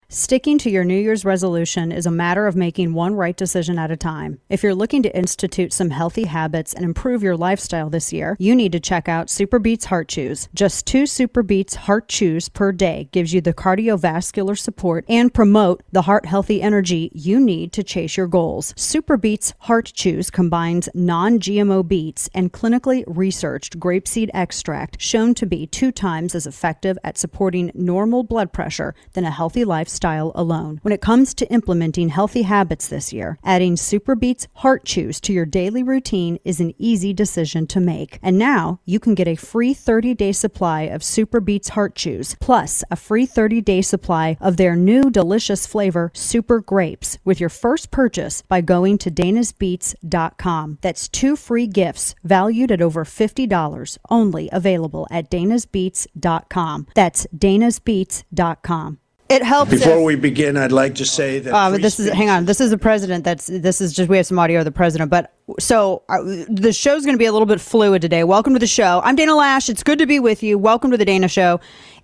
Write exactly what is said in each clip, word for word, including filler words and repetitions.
Sticking to your New Year's resolution is a matter of making one right decision at a time. If you're looking to institute some healthy habits and improve your lifestyle this year, you need to check out SuperBeets Heart Chews. Just two SuperBeets Heart Chews per day gives you the cardiovascular support and promote the heart-healthy energy you need to chase your goals. SuperBeets Heart Chews combines non-G M O beets and clinically researched grapeseed extract shown to be two times as effective at supporting normal blood pressure than a healthy lifestyle style alone. When it comes to implementing healthy habits this year, adding SuperBeets Heart Chews to your daily routine is an easy decision to make. And now you can get a free thirty-day supply of SuperBeets Heart Chews, plus a free thirty-day supply of their new delicious flavor, Super Grapes, with your first purchase by going to danas beets dot com. That's two free gifts valued at over fifty dollars, only available at danas beets dot com. That's danas beets dot com. It helps. Before if, we begin, I'd like to say that. Uh, this is hang on. This is the president. That's this is just we have some audio of the president. But so uh, the show's going to be a little bit fluid today. Welcome to the show. I'm Dana Lash. It's good to be with you. Welcome to the Dana Show.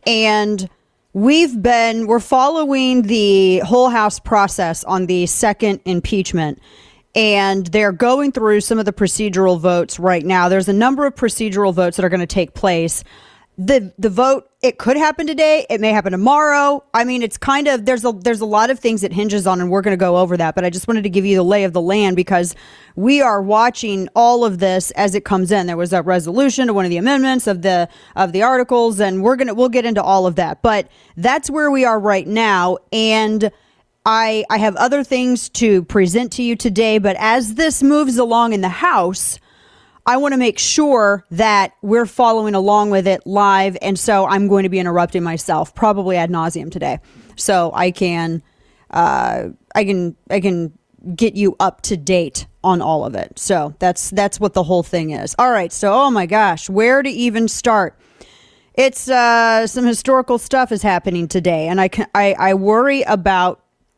And we've been we're following the whole House process on the second impeachment. And they're going through some of the procedural votes right now. There's a number of procedural votes that are going to take place. The the vote, it could happen today. It may happen tomorrow. I mean, it's kind of, there's a there's a lot of things it hinges on, and we're going to go over that. But I just wanted to give you the lay of the land because we are watching all of this as it comes in. There was a resolution to one of the amendments of the of the articles, and we're going to, we'll get into all of that. But that's where we are right now. And I I have other things to present to you today. But as this moves along in the House, I want to make sure that we're following along with it live. And so I'm going to be interrupting myself probably ad nauseum today. So I can, uh, I can, I can get you up to date on all of it. So that's, that's what the whole thing is. All right. So, oh my gosh, where to even start? It's, uh, some historical stuff is happening today. And I can, I, I worry about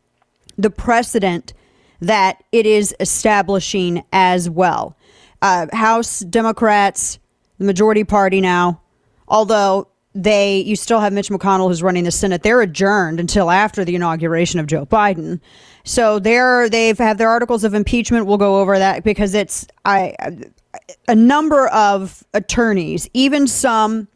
the precedent that it is establishing as well. Uh, House Democrats, the majority party now, although they, you still have Mitch McConnell who's running the Senate. They're adjourned until after the inauguration of Joe Biden. So they're, they've have their articles of impeachment. We'll go over that because it's I, a number of attorneys, even some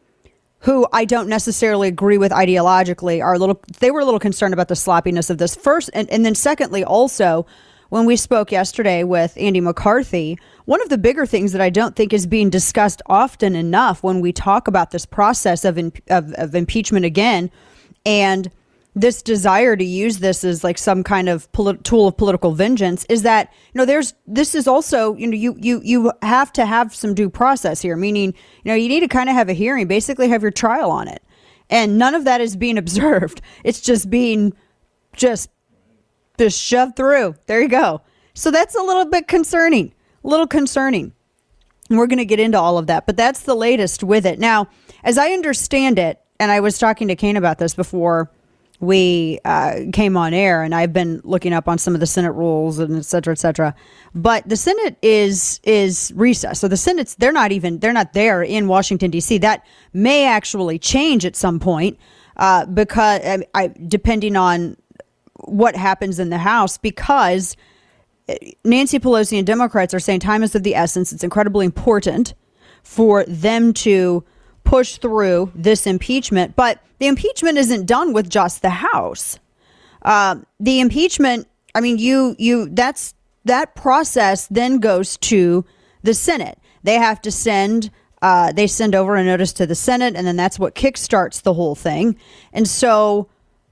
who I don't necessarily agree with ideologically, are a little, they were a little concerned about the sloppiness of this first. And, and then secondly, also, when we spoke yesterday with Andy McCarthy, one of the bigger things that I don't think is being discussed often enough when we talk about this process of, in, of, of impeachment again, and this desire to use this as like some kind of polit- tool of political vengeance, is that, you know, there's, this is also, you know, you, you, you have to have some due process here, meaning, you know, you need to kind of have a hearing, basically have your trial on it. And none of that is being observed. It's just being just Just shoved through. There you go. So that's a little bit concerning, a little concerning. And we're going to get into all of that, but that's the latest with it. Now, as I understand it, and I was talking to Kane about this before we uh, came on air, and I've been looking up on some of the Senate rules and et cetera, et cetera. But the Senate is is recessed. So the Senate's, they're not even, they're not there in Washington, D C. That may actually change at some point uh, because I, I, depending on what happens in the House, because Nancy Pelosi and Democrats are saying time is of the essence. It's incredibly important for them to push through this impeachment. But the impeachment isn't done with just the House. Uh, the impeachment, I mean, you you that's that process then goes to the Senate. They have to send uh, they send over a notice to the Senate, and then that's what kickstarts the whole thing. And so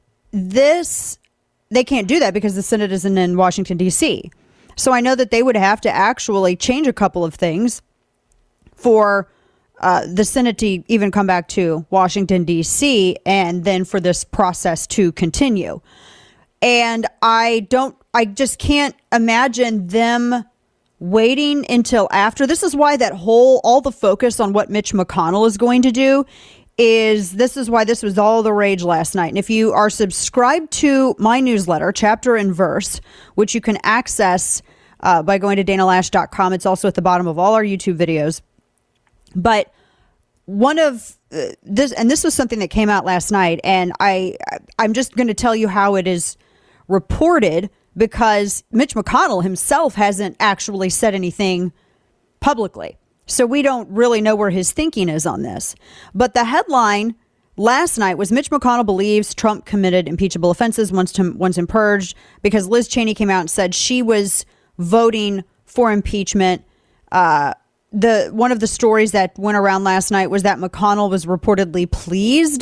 this. They can't do that because the Senate isn't in Washington, D C. So I know that they would have to actually change a couple of things for uh, the Senate to even come back to Washington, D C, and then for this process to continue. And I don't, I just can't imagine them waiting until after. This is why that whole, all the focus on what Mitch McConnell is going to do is this is why this was all the rage last night. And if you are subscribed to my newsletter, Chapter and Verse, which you can access uh, by going to dana lash dot com. It's also at the bottom of all our YouTube videos. But one of uh, this, and this was something that came out last night, and I, I'm just going to tell you how it is reported because Mitch McConnell himself hasn't actually said anything publicly. So we don't really know where his thinking is on this. But the headline last night was Mitch McConnell believes Trump committed impeachable offenses once to, once him purged, because Liz Cheney came out and said she was voting for impeachment. Uh, the one of the stories that went around last night was that McConnell was reportedly pleased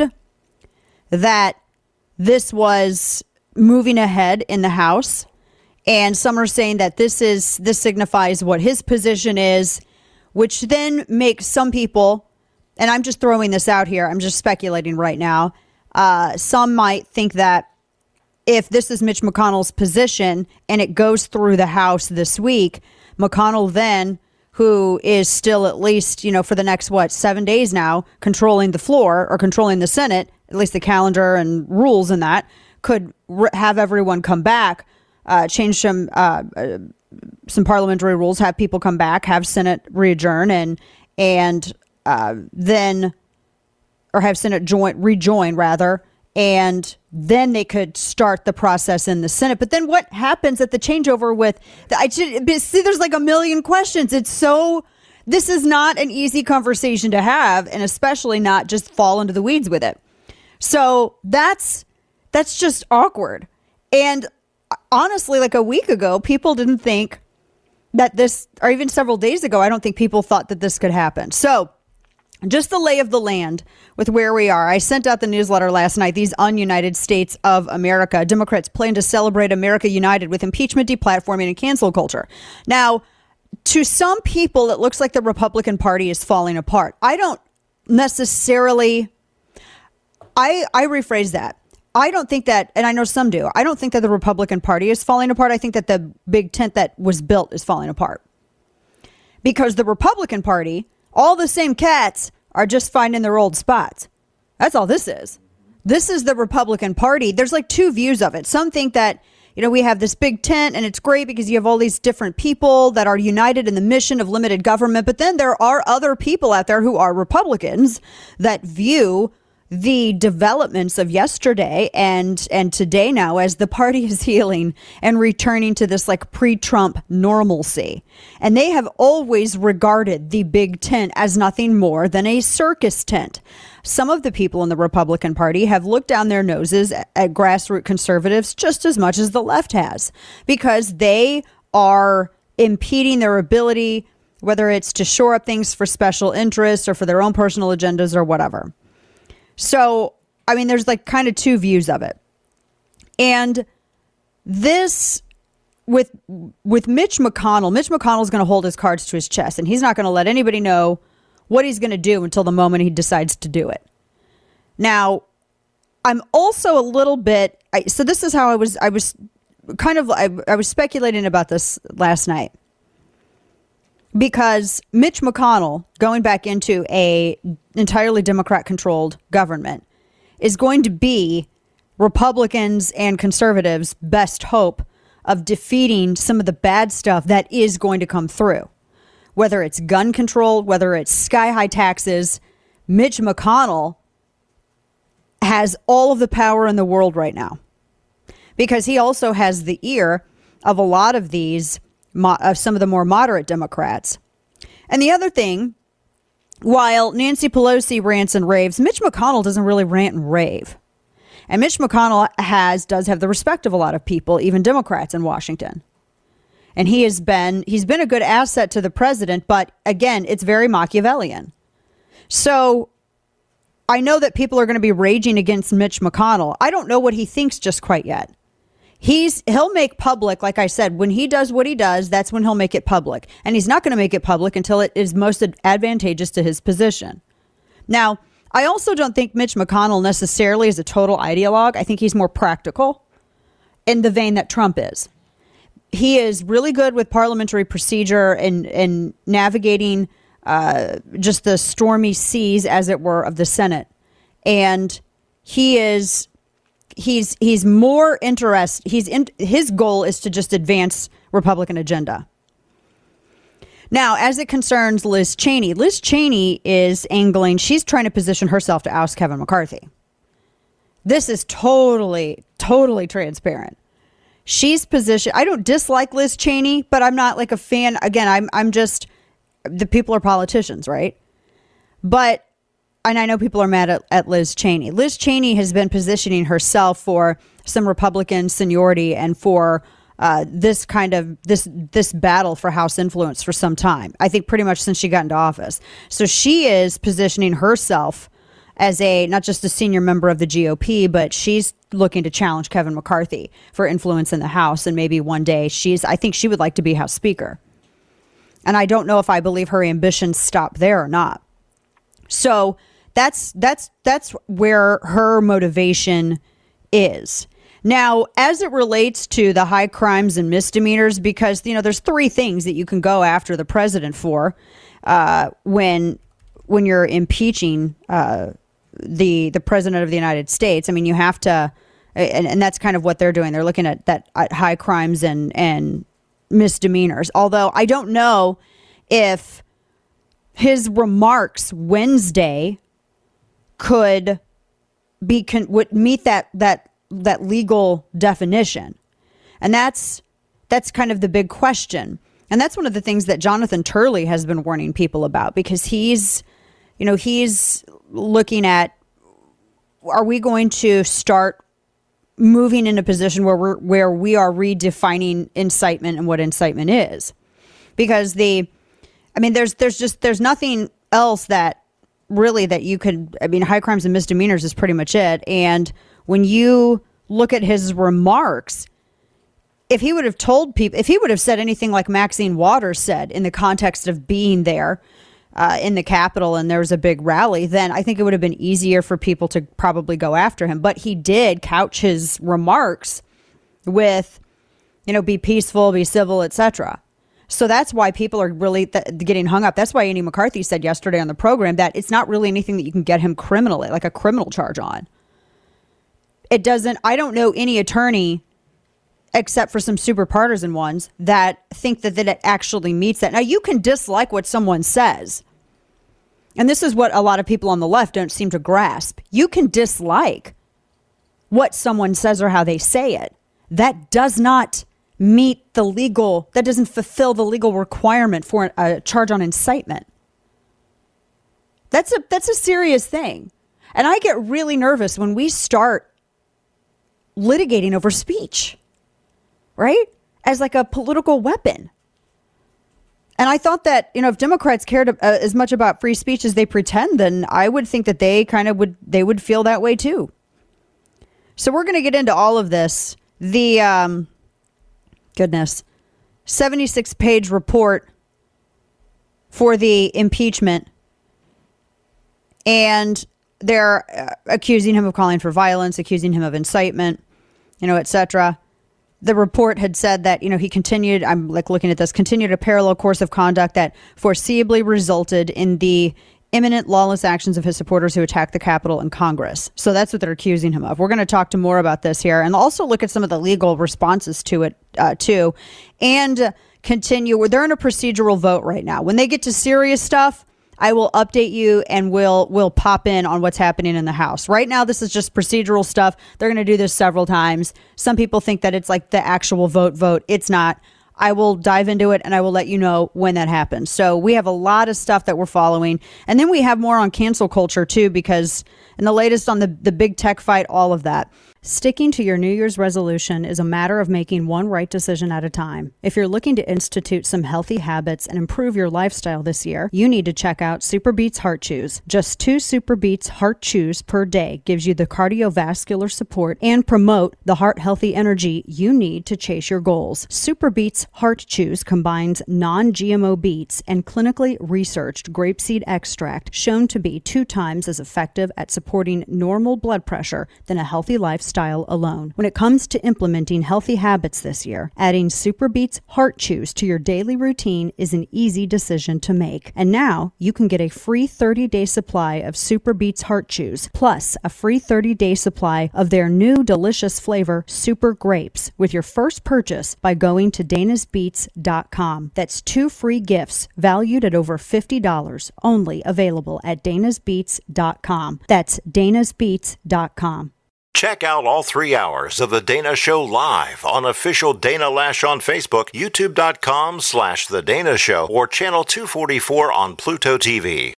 that this was moving ahead in the House. And some are saying that this is this signifies what his position is, which then makes some people, and I'm just throwing this out here, I'm just speculating right now. Uh, some might think that if this is Mitch McConnell's position and it goes through the House this week, McConnell then, who is still at least, you know, for the next, what, seven days now, controlling the floor or controlling the Senate, at least the calendar and rules and that, could re- have everyone come back, uh, change some uh, uh, some parliamentary rules, have people come back, have Senate readjourn, and and uh, then, or have Senate join rejoin rather, and then they could start the process in the Senate. But then what happens at the changeover with the, I should, see, there's like a million questions. It's so, this is not an easy conversation to have, and especially not just fall into the weeds with it. So that's, that's just awkward. And honestly, like a week ago, people didn't think that this, or even several days ago, I don't think people thought that this could happen. So just the lay of the land with where we are. I sent out the newsletter last night, These Ununited States of America. Democrats plan to celebrate America United with impeachment, deplatforming, and cancel culture. Now, to some people, it looks like the Republican Party is falling apart. I don't necessarily, I, I rephrase that. I don't think that, and I know some do, I don't think that the Republican Party is falling apart. I think that the big tent that was built is falling apart. Because the Republican Party, all the same cats, are just finding their old spots. That's all this is. This is the Republican Party. There's like two views of it. Some think that, you know, we have this big tent and it's great because you have all these different people that are united in the mission of limited government. But then there are other people out there who are Republicans that view the developments of yesterday and and today now as the party is healing and returning to this like pre-Trump normalcy. And they have always regarded the big tent as nothing more than a circus tent. Some of the people in the Republican Party have looked down their noses at, at grassroots conservatives just as much as the left has, because they are impeding their ability, whether it's to shore up things for special interests or for their own personal agendas or whatever. So, I mean, there's like kind of two views of it. And this, with with Mitch McConnell, Mitch McConnell is going to hold his cards to his chest, and he's not going to let anybody know what he's going to do until the moment he decides to do it. Now, I'm also a little bit, I, so this is how I was, I was kind of, I, I was speculating about this last night. Because Mitch McConnell, going back into a entirely Democrat-controlled government, is going to be Republicans and conservatives' best hope of defeating some of the bad stuff that is going to come through. Whether it's gun control, whether it's sky-high taxes, Mitch McConnell has all of the power in the world right now. Because he also has the ear of a lot of these of some of the more moderate Democrats. And the other thing, while Nancy Pelosi rants and raves, Mitch McConnell doesn't really rant and rave. And Mitch McConnell has, does have the respect of a lot of people, even Democrats in Washington. And he has been, he's been a good asset to the president, but again, it's very Machiavellian. So I know that people are going to be raging against Mitch McConnell. I don't know what he thinks just quite yet. He's he'll make public, like I said, when he does what he does, that's when he'll make it public. And he's not going to make it public until it is most advantageous to his position. Now, I also don't think Mitch McConnell necessarily is a total ideologue. I think he's more practical in the vein that Trump is. He is really good with parliamentary procedure and, and navigating uh, just the stormy seas, as it were, of the Senate. And he is... He's he's more interested. He's in, his goal is to just advance Republican agenda. Now, as it concerns Liz Cheney, Liz Cheney is angling, she's trying to position herself to oust Kevin McCarthy. This is totally, totally transparent. She's positioned, I don't dislike Liz Cheney, but I'm not like a fan. Again, I'm I'm just, the people are politicians, right? But, and I know people are mad at, at Liz Cheney. Liz Cheney has been positioning herself for some Republican seniority and for Uh, this kind of this this battle for House influence for some time. I think pretty much since she got into office. So she is positioning herself as a not just a senior member of the G O P, but she's looking to challenge Kevin McCarthy for influence in the House. And maybe one day she's I think she would like to be House Speaker. And I don't know if I believe her ambitions stop there or not. So that's that's that's where her motivation is. Now, as it relates to the high crimes and misdemeanors, because, you know, there's three things that you can go after the president for uh, when when you're impeaching uh, the the president of the United States. I mean, you have to, and, and that's kind of what they're doing. They're looking at that at high crimes and, and misdemeanors. Although I don't know if his remarks Wednesday could be con- would meet that that. that legal definition. And that's that's kind of the big question. And that's one of the things that Jonathan Turley has been warning people about, because he's, you know, he's looking at, are we going to start moving in a position where we're where we are redefining incitement and what incitement is? Because the, I mean, there's there's just there's nothing else that really that you could, I mean, high crimes and misdemeanors is pretty much it. And when you look at his remarks, if he would have told people, if he would have said anything like Maxine Waters said in the context of being there uh, in the Capitol and there was a big rally, then I think it would have been easier for people to probably go after him. But he did couch his remarks with, you know, be peaceful, be civil, et cetera. So that's why people are really th- getting hung up. That's why Andy McCarthy said yesterday on the program that it's not really anything that you can get him criminally, like a criminal charge on. It doesn't, I don't know any attorney, except for some super partisan ones, that think that, that it actually meets that. Now, you can dislike what someone says. And this is what a lot of people on the left don't seem to grasp. You can dislike what someone says or how they say it. That does not meet the legal, that doesn't fulfill the legal requirement for a charge on incitement. That's a, that's a serious thing. And I get really nervous when we start litigating over speech, right? As like a political weapon. And I thought that, you know, if Democrats cared uh, as much about free speech as they pretend, then I would think that they kind of would, they would feel that way too. So we're going to get into all of this. The, um, goodness, seventy-six page report for the impeachment. And they're uh, accusing him of calling for violence, accusing him of incitement, you know, et cetera. The report had said that, you know, he continued, I'm like looking at this, continued a parallel course of conduct that foreseeably resulted in the imminent lawless actions of his supporters who attacked the Capitol and Congress. So that's what they're accusing him of. We're going to talk to more about this here and also look at some of the legal responses to it, uh, too. And uh, continue. They're in a procedural vote right now. When they get to serious stuff, I will update you and we'll we'll pop in on what's happening in the House. Right now, this is just procedural stuff. They're going to do this several times. Some people think that it's like the actual vote vote. It's not. I will dive into it and I will let you know when that happens. So we have a lot of stuff that we're following. And then we have more on cancel culture, too, because in the latest on the, the big tech fight, all of that. Sticking to your New Year's resolution is a matter of making one right decision at a time. If you're looking to institute some healthy habits and improve your lifestyle this year, you need to check out SuperBeets Heart Chews. Just two SuperBeets Heart Chews per day gives you the cardiovascular support and promote the heart-healthy energy you need to chase your goals. SuperBeets Heart Chews combines non-G M O beets and clinically researched grapeseed extract shown to be two times as effective at supporting normal blood pressure than a healthy lifestyle lifestyle alone. When it comes to implementing healthy habits this year, adding SuperBeets Heart Chews to your daily routine is an easy decision to make. And now you can get a free thirty-day supply of SuperBeets Heart Chews, plus a free thirty-day supply of their new delicious flavor, Super Grapes, with your first purchase by going to danas beets dot com. That's two free gifts valued at over fifty dollars, only available at danas beets dot com. That's danas beets dot com. Check out all three hours of The Dana Show live on official Dana Lash on Facebook, youtube.com slash The Dana Show, or channel two forty-four on Pluto T V.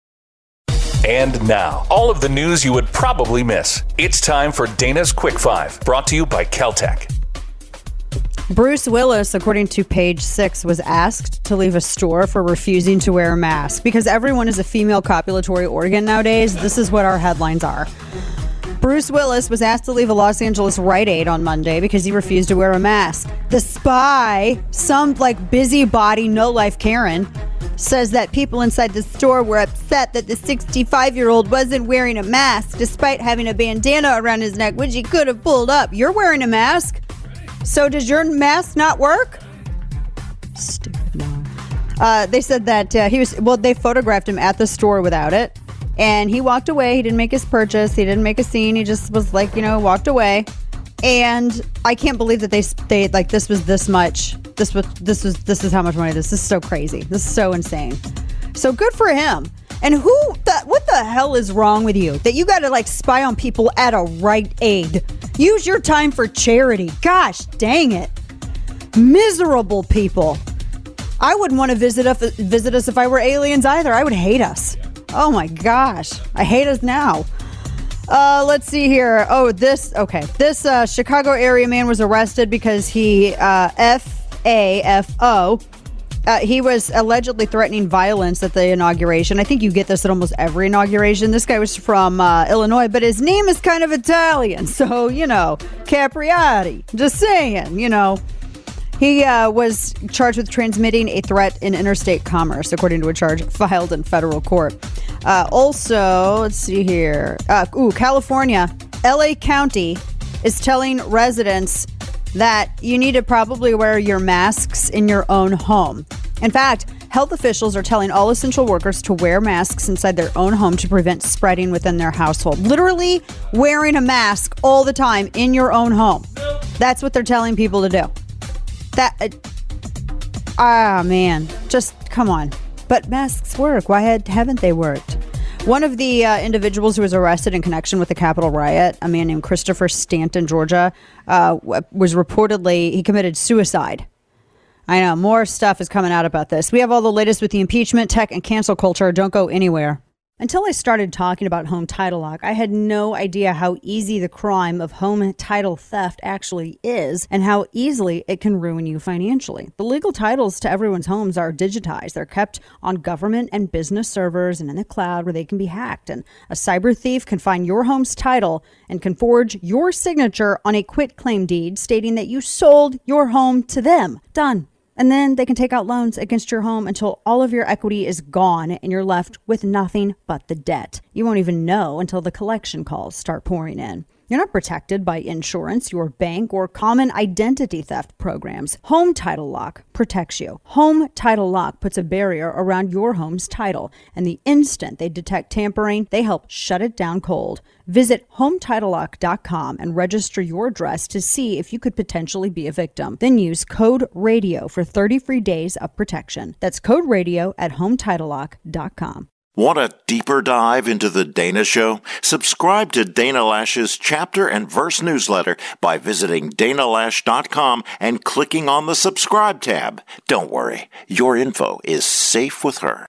And now, all of the news you would probably miss. It's time for Dana's Quick Five, brought to you by Caltech. Bruce Willis, according to Page Six, was asked to leave a store for refusing to wear a mask. Because everyone is a female copulatory organ nowadays, this is what our headlines are. Bruce Willis was asked to leave a Los Angeles Rite Aid on Monday because he refused to wear a mask. The Spy, some like busybody, no-life Karen, says that people inside the store were upset that the sixty-five-year-old wasn't wearing a mask despite having a bandana around his neck, which he could have pulled up. You're wearing a mask? So does your mask not work? Stupid mom. Uh, they said that uh, he was, well, they photographed him at the store without it. And he walked away. He didn't make his purchase. He didn't make a scene. He just was like, you know, walked away. And I can't believe that they they like this was this much. This was this was this is how much money this. This is so crazy. This is so insane. So good for him. And who the what the hell is wrong with you that you got to like spy on people at a Rite Aid? Use your time for charity. Gosh, dang it. Miserable people. I wouldn't want to visit us visit us if I were aliens either. I would hate us. Oh my gosh. I hate us now. Uh, let's see here. Oh, this, okay. This uh, Chicago area man was arrested because he, uh, F A F O, uh, he was allegedly threatening violence at the inauguration. I think you get this at almost every inauguration. This guy was from uh, Illinois, but his name is kind of Italian. So, you know, Capriati. Just saying, you know. He uh, was charged with transmitting a threat in interstate commerce, according to a charge filed in federal court. Uh, also, let's see here. Uh, ooh, California, L A County is telling residents that you need to probably wear your masks in your own home. In fact, health officials are telling all essential workers to wear masks inside their own home to prevent spreading within their household. Literally wearing a mask all the time in your own home. That's what they're telling people to do. That, uh, ah, man, just come on. But masks work. Why had, haven't they worked? One of the uh, individuals who was arrested in connection with the Capitol riot, a man named Christopher Stanton, Georgia, uh, was reportedly, he committed suicide. I know, more stuff is coming out about this. We have all the latest with the impeachment, tech, and cancel culture. Don't go anywhere. Until I started talking about home title lock, I had no idea how easy the crime of home title theft actually is and how easily it can ruin you financially. The legal titles to everyone's homes are digitized. They're kept on government and business servers and in the cloud where they can be hacked. And a cyber thief can find your home's title and can forge your signature on a quitclaim deed stating that you sold your home to them. Done. And then they can take out loans against your home until all of your equity is gone and you're left with nothing but the debt. You won't even know until the collection calls start pouring in. You're not protected by insurance, your bank, or common identity theft programs. Home Title Lock protects you. Home Title Lock puts a barrier around your home's title, and the instant they detect tampering, they help shut it down cold. Visit home title lock dot com and register your address to see if you could potentially be a victim. Then use code RADIO for thirty free days of protection. That's code RADIO at home title lock dot com. Want a deeper dive into the Dana Show? Subscribe to Dana Lash's chapter and verse newsletter by visiting dana lash dot com and clicking on the subscribe tab. Don't worry, your info is safe with her.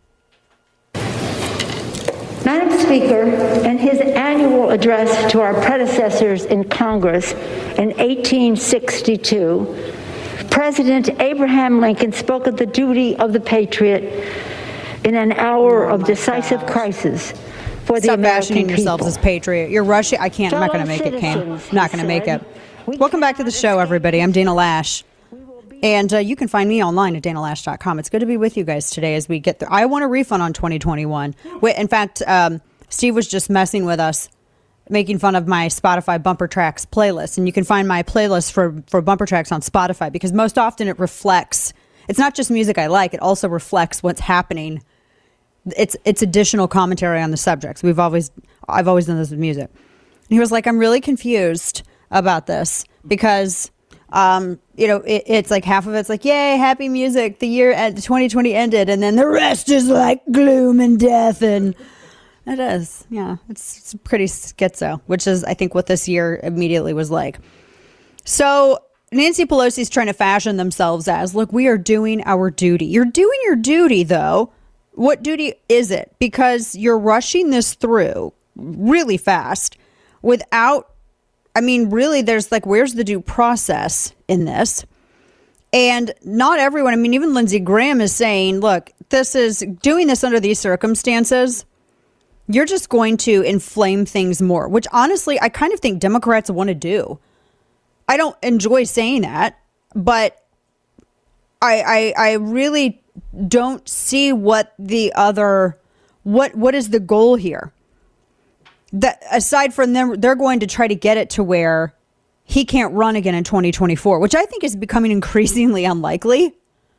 Madam Speaker, in his annual address to our predecessors in Congress in eighteen sixty-two, President Abraham Lincoln spoke of the duty of the patriot in an hour oh of decisive gosh. crisis for the Stop American bashing people. yourselves as patriot. You're Russian. I can't. I'm not going to make it, Kane. I'm not going to make it. Welcome back to the show, everybody. I'm Dana Lash. And uh, you can find me online at dana lash dot com. It's good to be with you guys today as we get through. I want a refund on twenty twenty-one. Wait, in fact, um, Steve was just messing with us making fun of my Spotify bumper tracks playlist. And you can find my playlist for, for bumper tracks on Spotify because most often it reflects, it's not just music I like, it also reflects what's happening. It's it's additional commentary on the subjects. We've always, I've always done this with music. And he was like, I'm really confused about this because, um, you know, it, it's like half of it's like, yay, happy music. The year, uh, twenty twenty ended. And then the rest is like gloom and death and... It is. Yeah. It's, it's pretty schizo, which is, I think, what this year immediately was like. So Nancy Pelosi's trying to fashion themselves as, look, we are doing our duty. You're doing your duty, though. What duty is it? Because you're rushing this through really fast without, I mean, really, there's like, where's the due process in this? And not everyone, I mean, even Lindsey Graham is saying, look, this is doing this under these circumstances. You're just going to inflame things more, which honestly, I kind of think Democrats want to do. I don't enjoy saying that, but I, I, I really don't see what the other, what, what is the goal here? That aside from them, they're going to try to get it to where he can't run again in twenty twenty-four, which I think is becoming increasingly unlikely.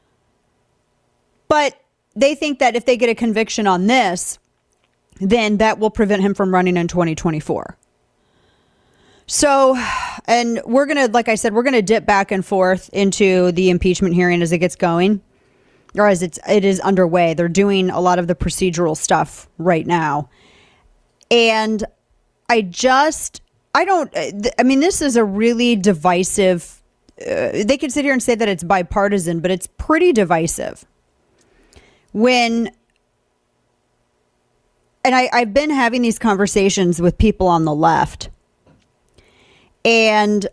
But they think that if they get a conviction on this, then that will prevent him from running in twenty twenty-four. So, and we're going to, like I said, we're going to dip back and forth into the impeachment hearing as it gets going, or as it's, it is underway. They're doing a lot of the procedural stuff right now. And I just, I don't, I mean, this is a really divisive, uh, they could sit here and say that it's bipartisan, but it's pretty divisive. When And I, I've been having these conversations with people on the left. And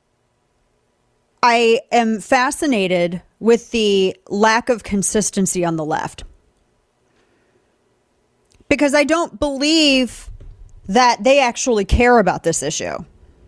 I am fascinated with the lack of consistency on the left. Because I don't believe that they actually care about this issue.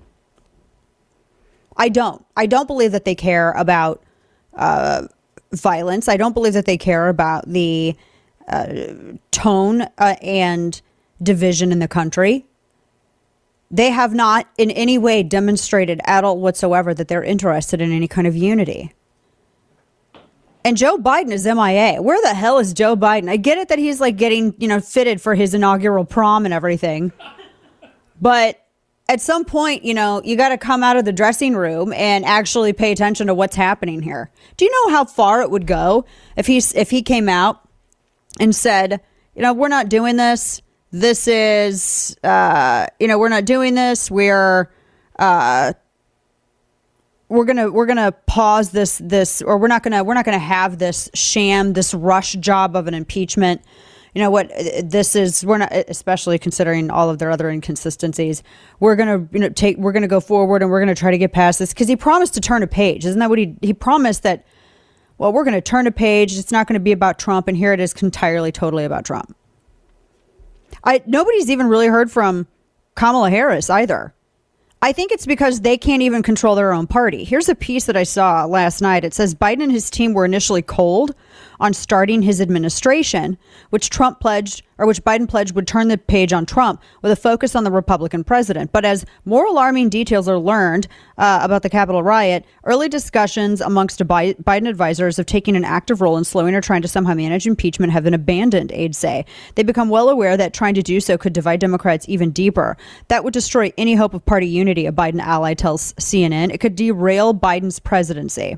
I don't. I don't believe that they care about uh, violence. I don't believe that they care about the Uh, tone uh, and division in the country. They have not in any way demonstrated at all whatsoever that they're interested in any kind of unity. And Joe Biden is M I A. Where the hell is Joe Biden? I get it that he's like getting, you know, fitted for his inaugural prom and everything. But at some point, you know, you got to come out of the dressing room and actually pay attention to what's happening here. Do you know how far it would go if he's if he came out and said, you know, we're not doing this. This is, uh, you know, we're not doing this. We're, uh, we're gonna, we're gonna pause this, this, or we're not gonna, we're not gonna have this sham, this rush job of an impeachment. You know what? This is, we're not, especially considering all of their other inconsistencies. We're gonna, you know, take, we're gonna go forward and we're gonna try to get past this because he promised to turn a page. Isn't that what he? He promised that. Well, we're going to turn a page. It's not going to be about Trump. And here it is entirely, totally about Trump. I nobody's even really heard from Kamala Harris either. I think it's because they can't even control their own party. Here's a piece that I saw last night. It says Biden and his team were initially cold on starting his administration, which Trump pledged, or which Biden pledged would turn the page on Trump with a focus on the Republican president. But as more alarming details are learned uh, about the Capitol riot, early discussions amongst Biden advisors of taking an active role in slowing or trying to somehow manage impeachment have been abandoned, aides say. They become well aware that trying to do so could divide Democrats even deeper. That would destroy any hope of party unity, a Biden ally tells C N N. It could derail Biden's presidency.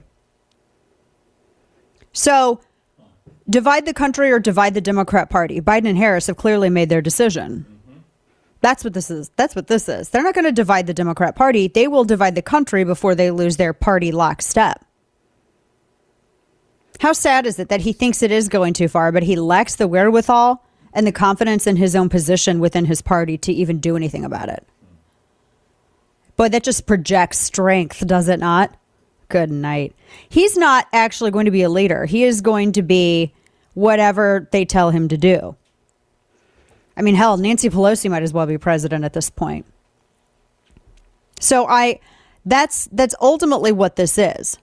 So, divide the country or divide the Democrat Party. Biden and Harris have clearly made their decision. Mm-hmm. That's what this is. That's what this is. They're not going to divide the Democrat Party. They will divide the country before they lose their party lockstep. How sad is it that he thinks it is going too far, but he lacks the wherewithal and the confidence in his own position within his party to even do anything about it? Boy, that just projects strength, does it not? Good night. He's not actually going to be a leader. He is going to be whatever they tell him to do. I mean, hell, Nancy Pelosi might as well be president at this point. So I, that's that's ultimately what this is.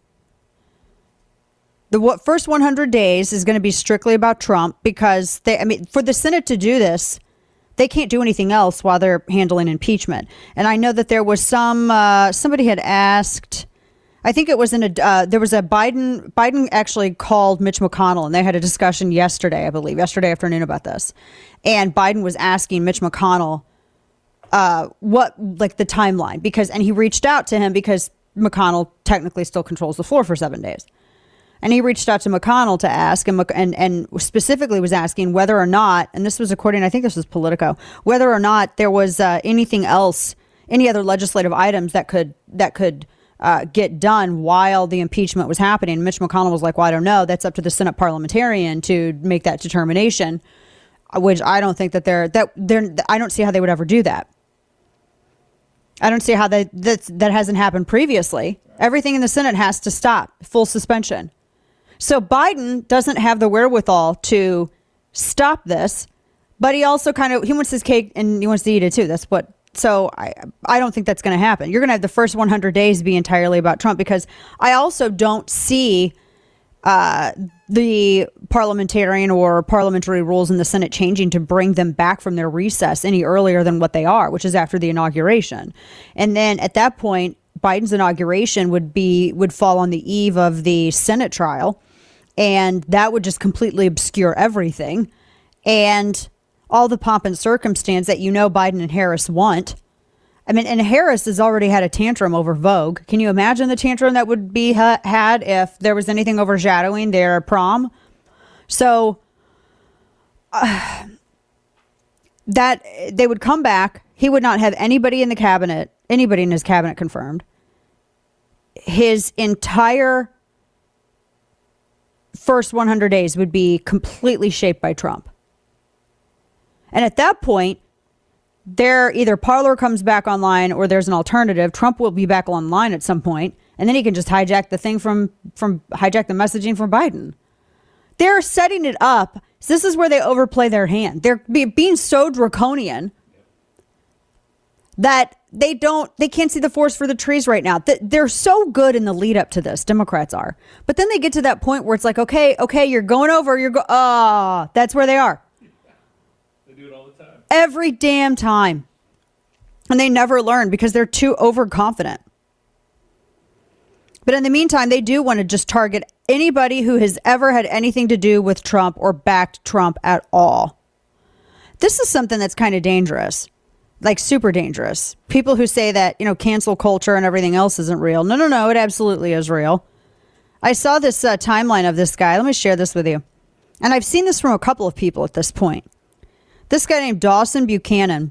The what, first one hundred days is going to be strictly about Trump because they, I mean, for the Senate to do this, they can't do anything else while they're handling impeachment. And I know that there was some, uh, somebody had asked, I think it was in a, uh, there was a Biden, Biden actually called Mitch McConnell, and they had a discussion yesterday, I believe, yesterday afternoon about this. And Biden was asking Mitch McConnell, uh, what, like the timeline, because, and he reached out to him because McConnell technically still controls the floor for seven days. And he reached out to McConnell to ask, and, and and specifically was asking whether or not, and this was according, I think this was Politico, whether or not there was uh, anything else, any other legislative items that could that could uh, get done while the impeachment was happening. Mitch McConnell was like, well, I don't know. That's up to the Senate parliamentarian to make that determination, which I don't think that they're, that they're, I don't see how they would ever do that. I don't see how they, that, that hasn't happened previously. Everything in the Senate has to stop, full suspension. So Biden doesn't have the wherewithal to stop this, but he also kind of, he wants his cake and he wants to eat it too. That's what, so I, I don't think that's going to happen. You're going to have the first one hundred days be entirely about Trump, because I also don't see uh, the parliamentarian or parliamentary rules in the Senate changing to bring them back from their recess any earlier than what they are, which is after the inauguration. And then at that point, Biden's inauguration would be, would fall on the eve of the Senate trial. And that would just completely obscure everything. And all the pomp and circumstance that, you know, Biden and Harris want. I mean, and Harris has already had a tantrum over Vogue. Can you imagine the tantrum that would be ha- had if there was anything overshadowing their prom? So uh, that they would come back. He would not have anybody in the cabinet, anybody in his cabinet confirmed. His entire first one hundred days would be completely shaped by Trump. And at that point, there either Parler comes back online or there's an alternative. Trump will be back online at some point, and then he can just hijack the thing from, from hijack the messaging from Biden. They're setting it up. So this is where they overplay their hand. They're be, being so draconian that they don't, they can't see the forest for the trees right now. They're so good in the lead up to this, Democrats are. But then they get to that point where it's like, okay, okay, you're going over, you're go, ah, oh, that's where they are. They do it all the time. Every damn time. And they never learn because they're too overconfident. But in the meantime, they do want to just target anybody who has ever had anything to do with Trump or backed Trump at all. This is something that's kind of dangerous. Like super dangerous. People who say that, you know, cancel culture and everything else isn't real. No, no, no. It absolutely is real. I saw this uh, timeline of this guy. Let me share this with you. And I've seen this from a couple of people at this point. This guy named Dawson Buchanan.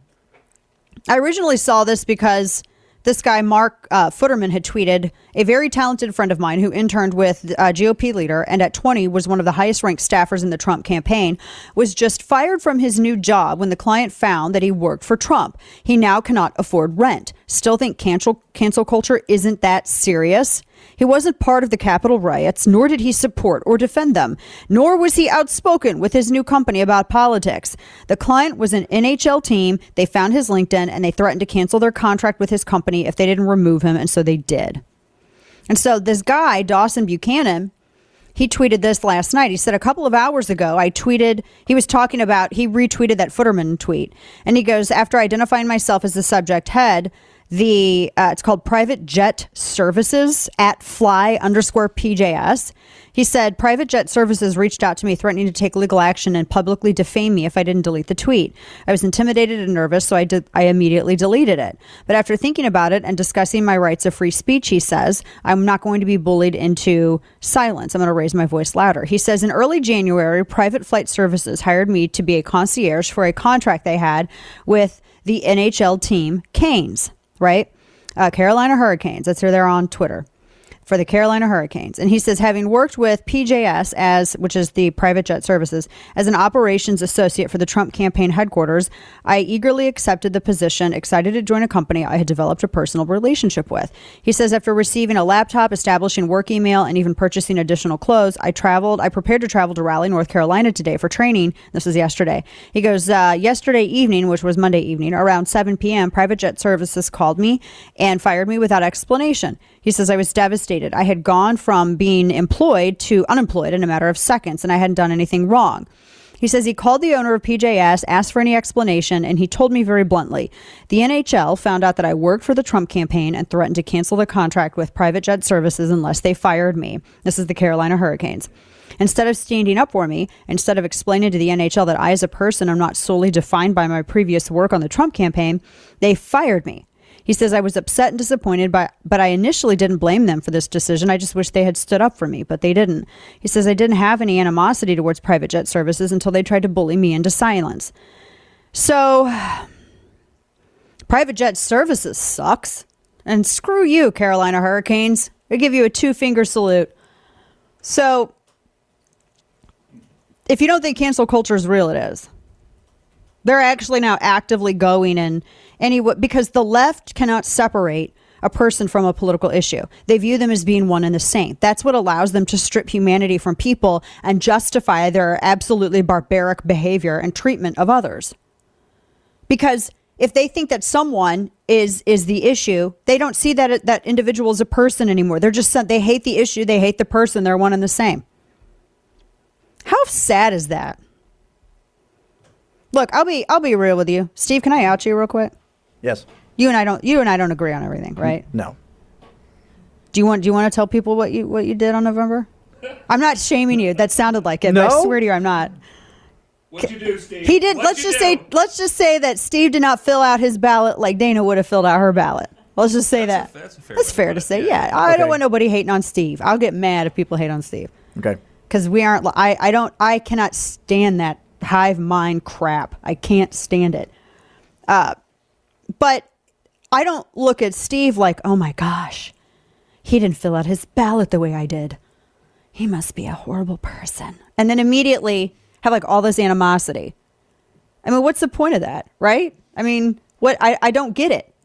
I originally saw this because this guy, Mark uh, Futterman, had tweeted, a very talented friend of mine who interned with a G O P leader and at twenty was one of the highest ranked staffers in the Trump campaign, was just fired from his new job when the client found that he worked for Trump. He now cannot afford rent. Still think cancel, cancel culture isn't that serious? He wasn't part of the Capitol riots, nor did he support or defend them, nor was he outspoken with his new company about politics. The client was an N H L team. They found his LinkedIn and they threatened to cancel their contract with his company if they didn't remove him, and so they did. And so this guy, Dawson Buchanan, he tweeted this last night. He said, a couple of hours ago, I tweeted, he was talking about, he retweeted that Futterman tweet. And he goes, after identifying myself as the subject head, the uh, it's called Private Jet Services at fly underscore P J S. He said, Private Jet Services reached out to me threatening to take legal action and publicly defame me if I didn't delete the tweet. I was intimidated and nervous, so I did, I immediately deleted it. But after thinking about it and discussing my rights of free speech, he says, I'm not going to be bullied into silence. I'm going to raise my voice louder. He says, in early January, Private Flight Services hired me to be a concierge for a contract they had with the N H L team Canes. Right? Uh, Carolina Hurricanes. That's who they're on Twitter. For the Carolina Hurricanes. And he says, having worked with P J S, as which is the Private Jet Services, as an operations associate for the Trump campaign headquarters, I eagerly accepted the position, excited to join a company I had developed a personal relationship with. He says, after receiving a laptop, establishing work email, and even purchasing additional clothes, I traveled, I prepared to travel to Raleigh, North Carolina today for training. This was yesterday. He goes, uh, yesterday evening, which was Monday evening, around seven p.m., Private Jet Services called me and fired me without explanation. He says, I was devastated. I had gone from being employed to unemployed in a matter of seconds, and I hadn't done anything wrong. He says he called the owner of P J S, asked for any explanation, and he told me very bluntly, the N H L found out that I worked for the Trump campaign and threatened to cancel the contract with Private Jet Services unless they fired me. This is the Carolina Hurricanes. Instead of standing up for me, instead of explaining to the N H L that I as a person am not solely defined by my previous work on the Trump campaign, they fired me. He says, I was upset and disappointed, by, but I initially didn't blame them for this decision. I just wish they had stood up for me, but they didn't. He says, I didn't have any animosity towards Private Jet Services until they tried to bully me into silence. So, Private Jet Services sucks. And screw you, Carolina Hurricanes. I give you a two-finger salute. So, if you don't think cancel culture is real, it is. They're actually now actively going and any because the left cannot separate a person from a political issue. They view them as being one and the same. That's what allows them to strip humanity from people and justify their absolutely barbaric behavior and treatment of others. Because if they think that someone is is the issue, they don't see that that individual as a person anymore. They're just they hate the issue, they hate the person. They're one and the same. How sad is that? Look, I'll be I'll be real with you. Steve, can I out you real quick? Yes. You and I don't you and I don't agree on everything, right? No. Do you want do you want to tell people what you what you did on November? I'm not shaming you. That sounded like it. No? But I swear to you, I'm not. What'd you do, Steve? He did What'd let's you just do? say let's just say that Steve did not fill out his ballot like Dana would have filled out her ballot. Let's just say That's that. a- that's a fair That's way to fair put to it, say. yeah. Yeah, I Okay. don't want nobody hating on Steve. I'll get mad if people hate on Steve. Okay. Because we aren't, I, I don't, I cannot stand that hive mind crap. I can't stand it. Uh, but I don't look at Steve like, oh my gosh, he didn't fill out his ballot the way I did. He must be a horrible person. And then immediately have like all this animosity. I mean, what's the point of that, right? I mean, what, I, I don't get it.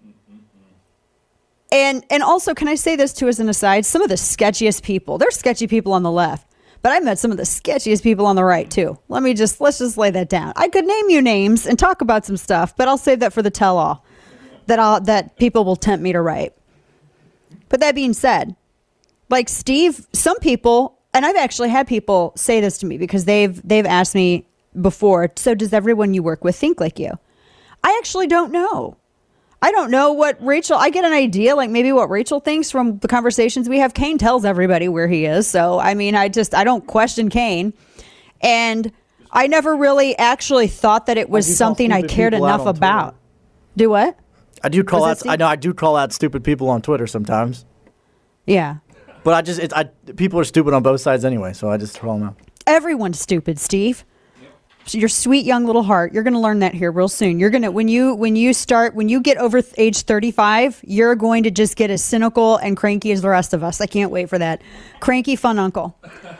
And, and also, can I say this too as an aside? Some of the sketchiest people, there's sketchy people on the left. But I met some of the sketchiest people on the right, too. Let me just, let's just lay that down. I could name you names and talk about some stuff, but I'll save that for the tell-all that I'll, that people will tempt me to write. But that being said, like Steve, some people, and I've actually had people say this to me because they've, they've asked me before, so does everyone you work with think like you? I actually don't know. I don't know what Rachel, I get an idea, like maybe what Rachel thinks from the conversations we have. Kane tells everybody where he is. So, I mean, I just, I don't question Kane. And I never really actually thought that it was I do call something I stupid cared people out enough on about. Twitter. Do what? I do call Was out. it Steve? I know I do call out stupid people on Twitter sometimes. Yeah. But I just, it's, I people are stupid on both sides anyway, so I just call them out. Everyone's stupid, Steve. So your sweet young little heart, you're going to learn that here real soon. You're going to, when you, when you start, when you get over th- age thirty-five, you're going to just get as cynical and cranky as the rest of us. I can't wait for that. Cranky fun uncle.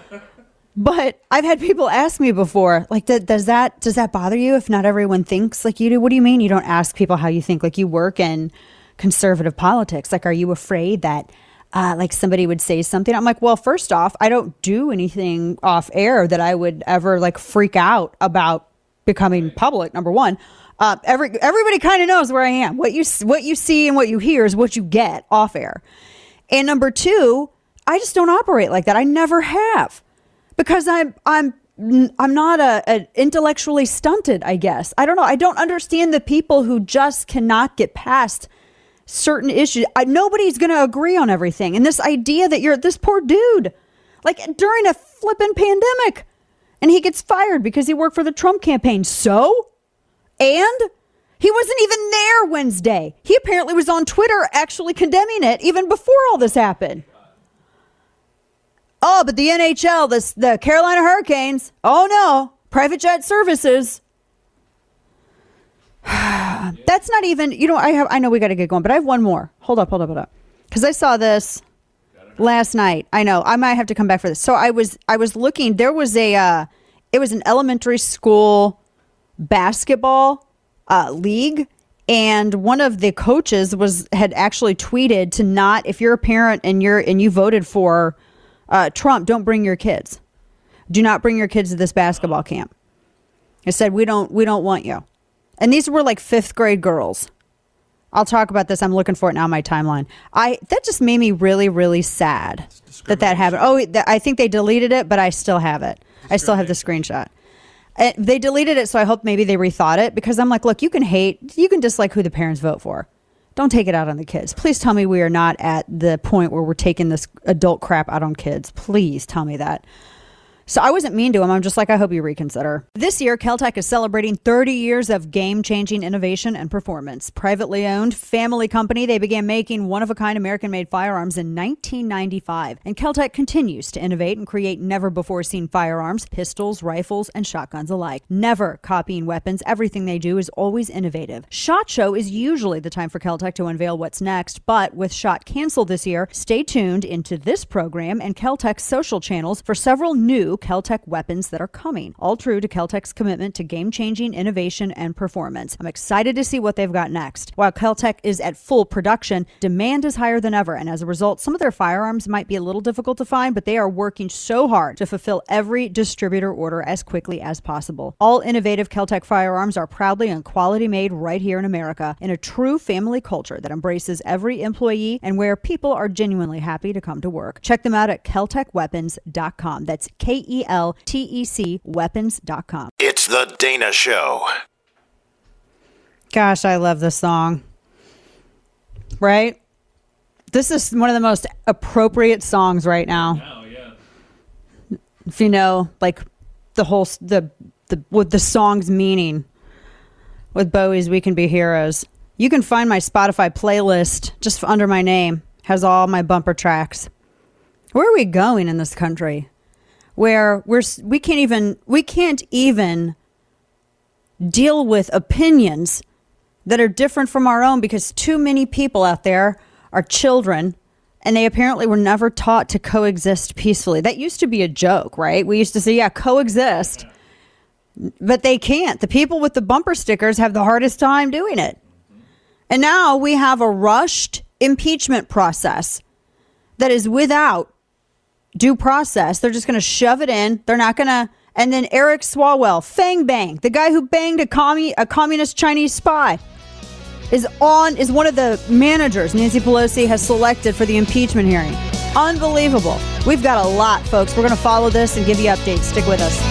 But I've had people ask me before, like, th- does that, does that bother you if not everyone thinks like you do? What do you mean you don't ask people how you think? Like, you work in conservative politics. Like, are you afraid that, Uh, like somebody would say something? I'm like, well, first off, I don't do anything off air that I would ever like freak out about becoming public. Number one, uh, every everybody kind of knows where I am. What you what you see and what you hear is what you get off air. And number two, I just don't operate like that. I never have, because I'm I'm I'm not a, a intellectually stunted, I guess. I don't know. I don't understand the people who just cannot get past certain issues. I, nobody's going to agree on everything. And this idea that you're this poor dude, like during a flipping pandemic, and he gets fired because he worked for the Trump campaign. So, and he wasn't even there Wednesday. He apparently was on Twitter actually condemning it even before all this happened. Oh, but the N H L, this, the Carolina Hurricanes, oh no, Private Jet Services. That's not even, you know, I have, I know we got to get going, but I have one more. Hold up, hold up, hold up. Because I saw this last night. I know I might have to come back for this. So I was, I was looking, there was a, uh, it was an elementary school basketball uh, league. And one of the coaches was, had actually tweeted to not, if you're a parent and you're, and you voted for uh, Trump, don't bring your kids. Do not bring your kids to this basketball camp. It said, we don't, we don't want you. And these were like fifth grade girls. I'll talk about this. I'm looking for it now on my timeline. I that just made me really, really sad that that happened. Oh, th- I think they deleted it, but I still have it. I still have the screenshot. Uh, they deleted it, so I hope maybe they rethought it, because I'm like, look, you can hate, you can dislike who the parents vote for. Don't take it out on the kids. Please tell me we are not at the point where we're taking this adult crap out on kids. Please tell me that. So I wasn't mean to him. I'm just like, I hope you reconsider. This year, Kel-Tec is celebrating thirty years of game-changing innovation and performance. Privately owned, family company, they began making one-of-a-kind American-made firearms in nineteen ninety-five. And Kel-Tec continues to innovate and create never-before-seen firearms, pistols, rifles, and shotguns alike. Never copying weapons. Everything they do is always innovative. SHOT Show is usually the time for Kel-Tec to unveil what's next, but with SHOT canceled this year, stay tuned into this program and Kel-Tec's social channels for several new Kel-Tec weapons that are coming. All true to Kel-Tec's commitment to game-changing innovation and performance. I'm excited to see what they've got next. While Kel-Tec is at full production, demand is higher than ever, and as a result, some of their firearms might be a little difficult to find, but they are working so hard to fulfill every distributor order as quickly as possible. All innovative Kel-Tec firearms are proudly and quality made right here in America in a true family culture that embraces every employee and where people are genuinely happy to come to work. Check them out at kel tec weapons dot com. That's K E L T E C weapons dot com. It's the Dana Show. Gosh, I love this song. Right? This is one of the most appropriate songs right now. Oh, yeah. If you know, like the whole the the what the song's meaning with Bowie's "We Can Be Heroes." You can find my Spotify playlist just under my name. Has all my bumper tracks. Where are we going in this country? Where we're we can't even we can't even deal with opinions that are different from our own, because too many people out there are children, and they apparently were never taught to coexist peacefully. That used to be a joke, right? We used to say, yeah, coexist, but they can't. The people with the bumper stickers have the hardest time doing it. And now we have a rushed impeachment process that is without due process. They're just going to shove it in. They're not going to. And then Eric Swalwell, Fang Bang, the guy who banged a, commu- a communist Chinese spy, is on is one of the managers Nancy Pelosi has selected for the impeachment hearing. Unbelievable. We've got a lot, folks. We're going to follow this and give you updates. Stick with us.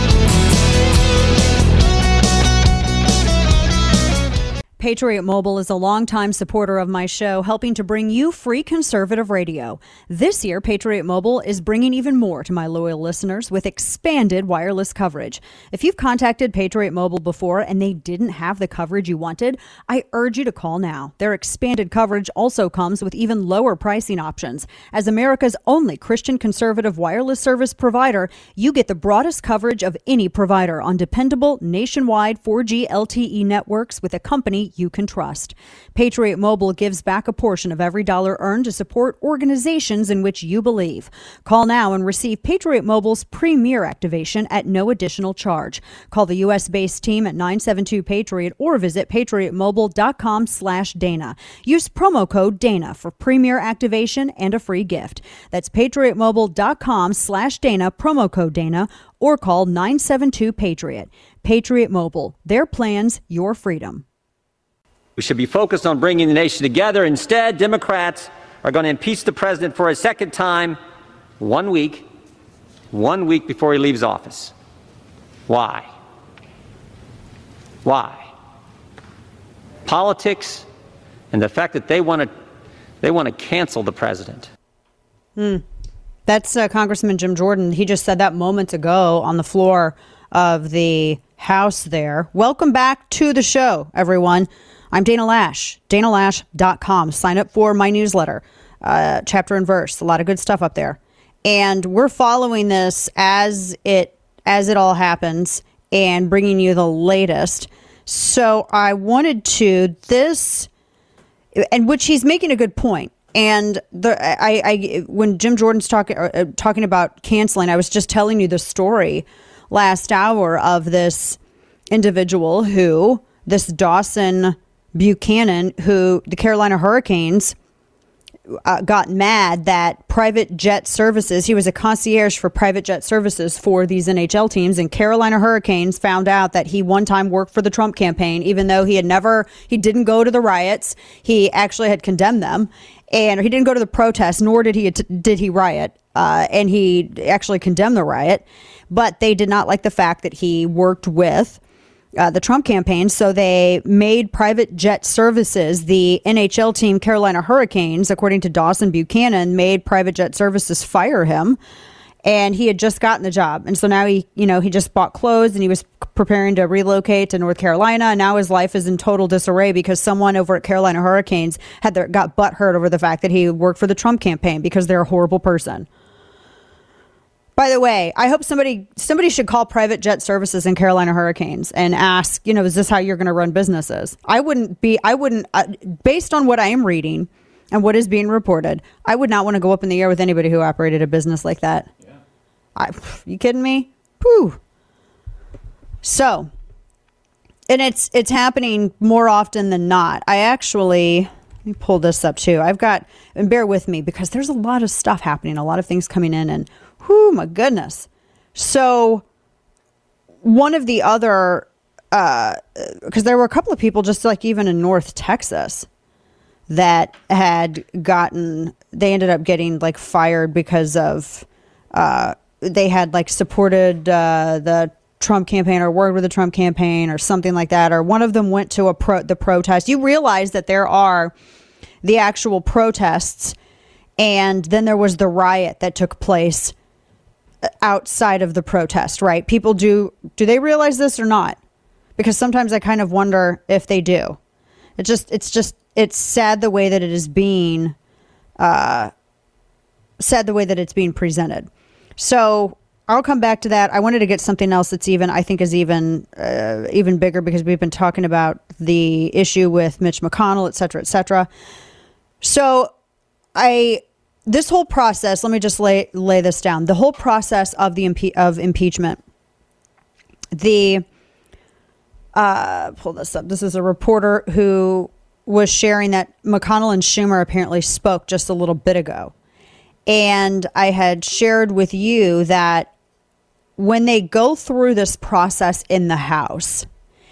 Patriot Mobile is a longtime supporter of my show, helping to bring you free conservative radio. This year, Patriot Mobile is bringing even more to my loyal listeners with expanded wireless coverage. If you've contacted Patriot Mobile before and they didn't have the coverage you wanted, I urge you to call now. Their expanded coverage also comes with even lower pricing options. As America's only Christian conservative wireless service provider, you get the broadest coverage of any provider on dependable nationwide four G L T E networks with a company you can trust. Patriot Mobile gives back a portion of every dollar earned to support organizations in which you believe. Call now and receive Patriot Mobile's premier activation at no additional charge. Call the U S-based team at nine seven two Patriot or visit patriot mobile dot com slash Dana. Use promo code Dana for premier activation and a free gift. That's patriot mobile dot com slash Dana, promo code Dana, or call nine seven two Patriot. Patriot Mobile. Their plans, your freedom. We should be focused on bringing the nation together. Instead, Democrats are going to impeach the president for a second time one week, one week before he leaves office. Why? Why? Politics and the fact that they want to they want to cancel the president. Hmm. That's uh, Congressman Jim Jordan. He just said that moments ago on the floor of the House there. Welcome back to the show, everyone. I'm Dana Lash, dana lash dot com. Sign up for my newsletter, uh, chapter and verse. A lot of good stuff up there. And we're following this as it as it all happens and bringing you the latest. So I wanted to this, and which he's making a good point. And the I, I when Jim Jordan's talking uh, talking about canceling, I was just telling you the story last hour of this individual who, this Dawson Buchanan, who the Carolina Hurricanes uh, got mad that private jet services, he was a concierge for private jet services for these N H L teams, and Carolina Hurricanes found out that he one time worked for the Trump campaign, even though he had never, he didn't go to the riots. He actually had condemned them, and he didn't go to the protests, nor did he did he riot. uh, and he actually condemned the riot, but they did not like the fact that he worked with uh, the Trump campaign. So they made private jet services. The N H L team Carolina Hurricanes, according to Dawson Buchanan, made private jet services fire him. And he had just gotten the job. And so now he, you know, he just bought clothes and he was preparing to relocate to North Carolina. And now his life is in total disarray because someone over at Carolina Hurricanes had their, got butthurt over the fact that he worked for the Trump campaign because they're a horrible person. By the way, I hope somebody somebody should call private jet services in Carolina Hurricanes and ask, you know, is this how you're going to run businesses? I wouldn't be, I wouldn't, uh, based on what I am reading and what is being reported, I would not want to go up in the air with anybody who operated a business like that. I, you kidding me? Whew. So, and it's it's happening more often than not. I actually, let me pull this up too. I've got, and bear with me because there's a lot of stuff happening, a lot of things coming in, and whoo, my goodness. So, one of the other, uh, because there were a couple of people just like even in North Texas that had gotten, they ended up getting like fired because of, uh, they had like supported uh, the Trump campaign or worked with the Trump campaign or something like that. Or one of them went to a pro- the protest. You realize that there are the actual protests. And then there was the riot that took place outside of the protest, right? People do, do they realize this or not? Because sometimes I kind of wonder if they do. It's just, it's just, it's sad the way that it is being, uh, sad the way that it's being presented. So I'll come back to that. I wanted to get something else that's even, I think is even, uh, even bigger because we've been talking about the issue with Mitch McConnell, et cetera, et cetera. So I, this whole process, let me just lay, lay this down. The whole process of the impe- of impeachment, the, uh, pull this up. This is a reporter who was sharing that McConnell and Schumer apparently spoke just a little bit ago. And I had shared with you that when they go through this process in the House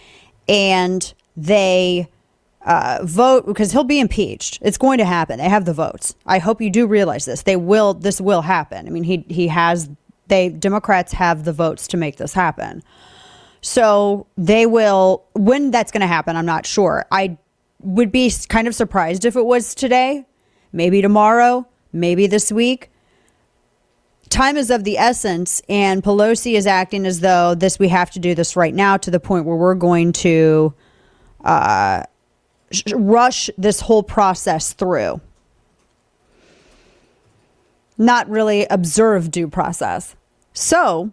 and they uh, vote, because he'll be impeached, it's going to happen. They have the votes. I hope you do realize this. They will. This will happen. I mean, he he has. They Democrats have the votes to make this happen. So they will. When that's going to happen, I'm not sure. I would be kind of surprised if it was today, maybe tomorrow. Maybe this week. Time is of the essence, and Pelosi is acting as though this we have to do this right now to the point where we're going to uh, sh- rush this whole process through. Not really observe due process. So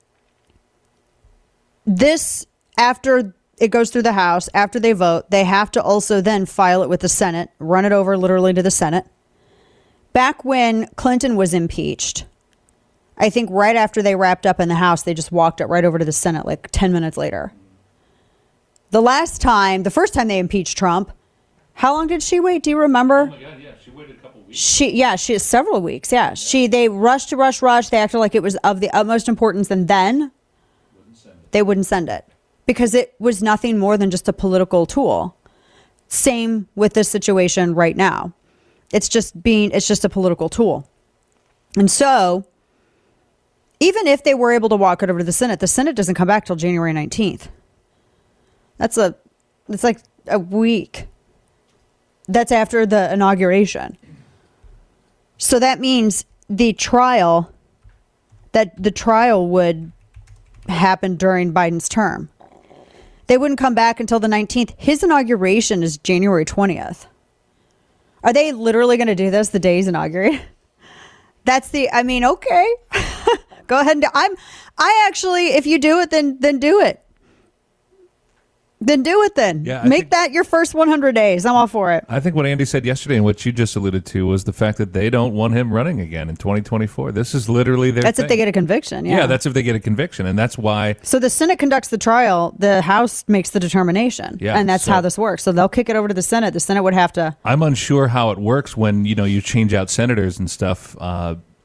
this, after it goes through the House, after they vote, they have to also then file it with the Senate, run it over literally to the Senate. Back when Clinton was impeached, I think right after they wrapped up in the House, they just walked it right over to the Senate like ten minutes later. The last time, the first time they impeached Trump, how long did she wait? Do you remember? Oh my God, yeah, she waited a couple weeks. She, yeah, she several weeks. Yeah, she they rushed to rush, rush. They acted like it was of the utmost importance, and then wouldn't they wouldn't send it because it was nothing more than just a political tool. Same with this situation right now. It's just being, it's just a political tool. And so, even if they were able to walk it over to the Senate, the Senate doesn't come back till January nineteenth. That's a, it's like a week. That's after the inauguration. So that means the trial, that the trial would happen during Biden's term. They wouldn't come back until the nineteenth. His inauguration is January twentieth. Are they literally going to do this the day he's inaugurated? That's the, I mean, okay. Go ahead and do, I'm, I actually, if you do it, then, then do it. Then do it then. Yeah, I Make think, that your first one hundred days. I'm all for it. I think what Andy said yesterday and what you just alluded to was the fact that they don't want him running again in twenty twenty-four. This is literally their That's thing. if they get a conviction. Yeah. Yeah, that's if they get a conviction. And that's why. So the Senate conducts the trial. The House makes the determination. Yeah, and that's so- how this works. So they'll kick it over to the Senate. The Senate would have to. I'm unsure how it works when, you know, you change out senators and stuff. Uh,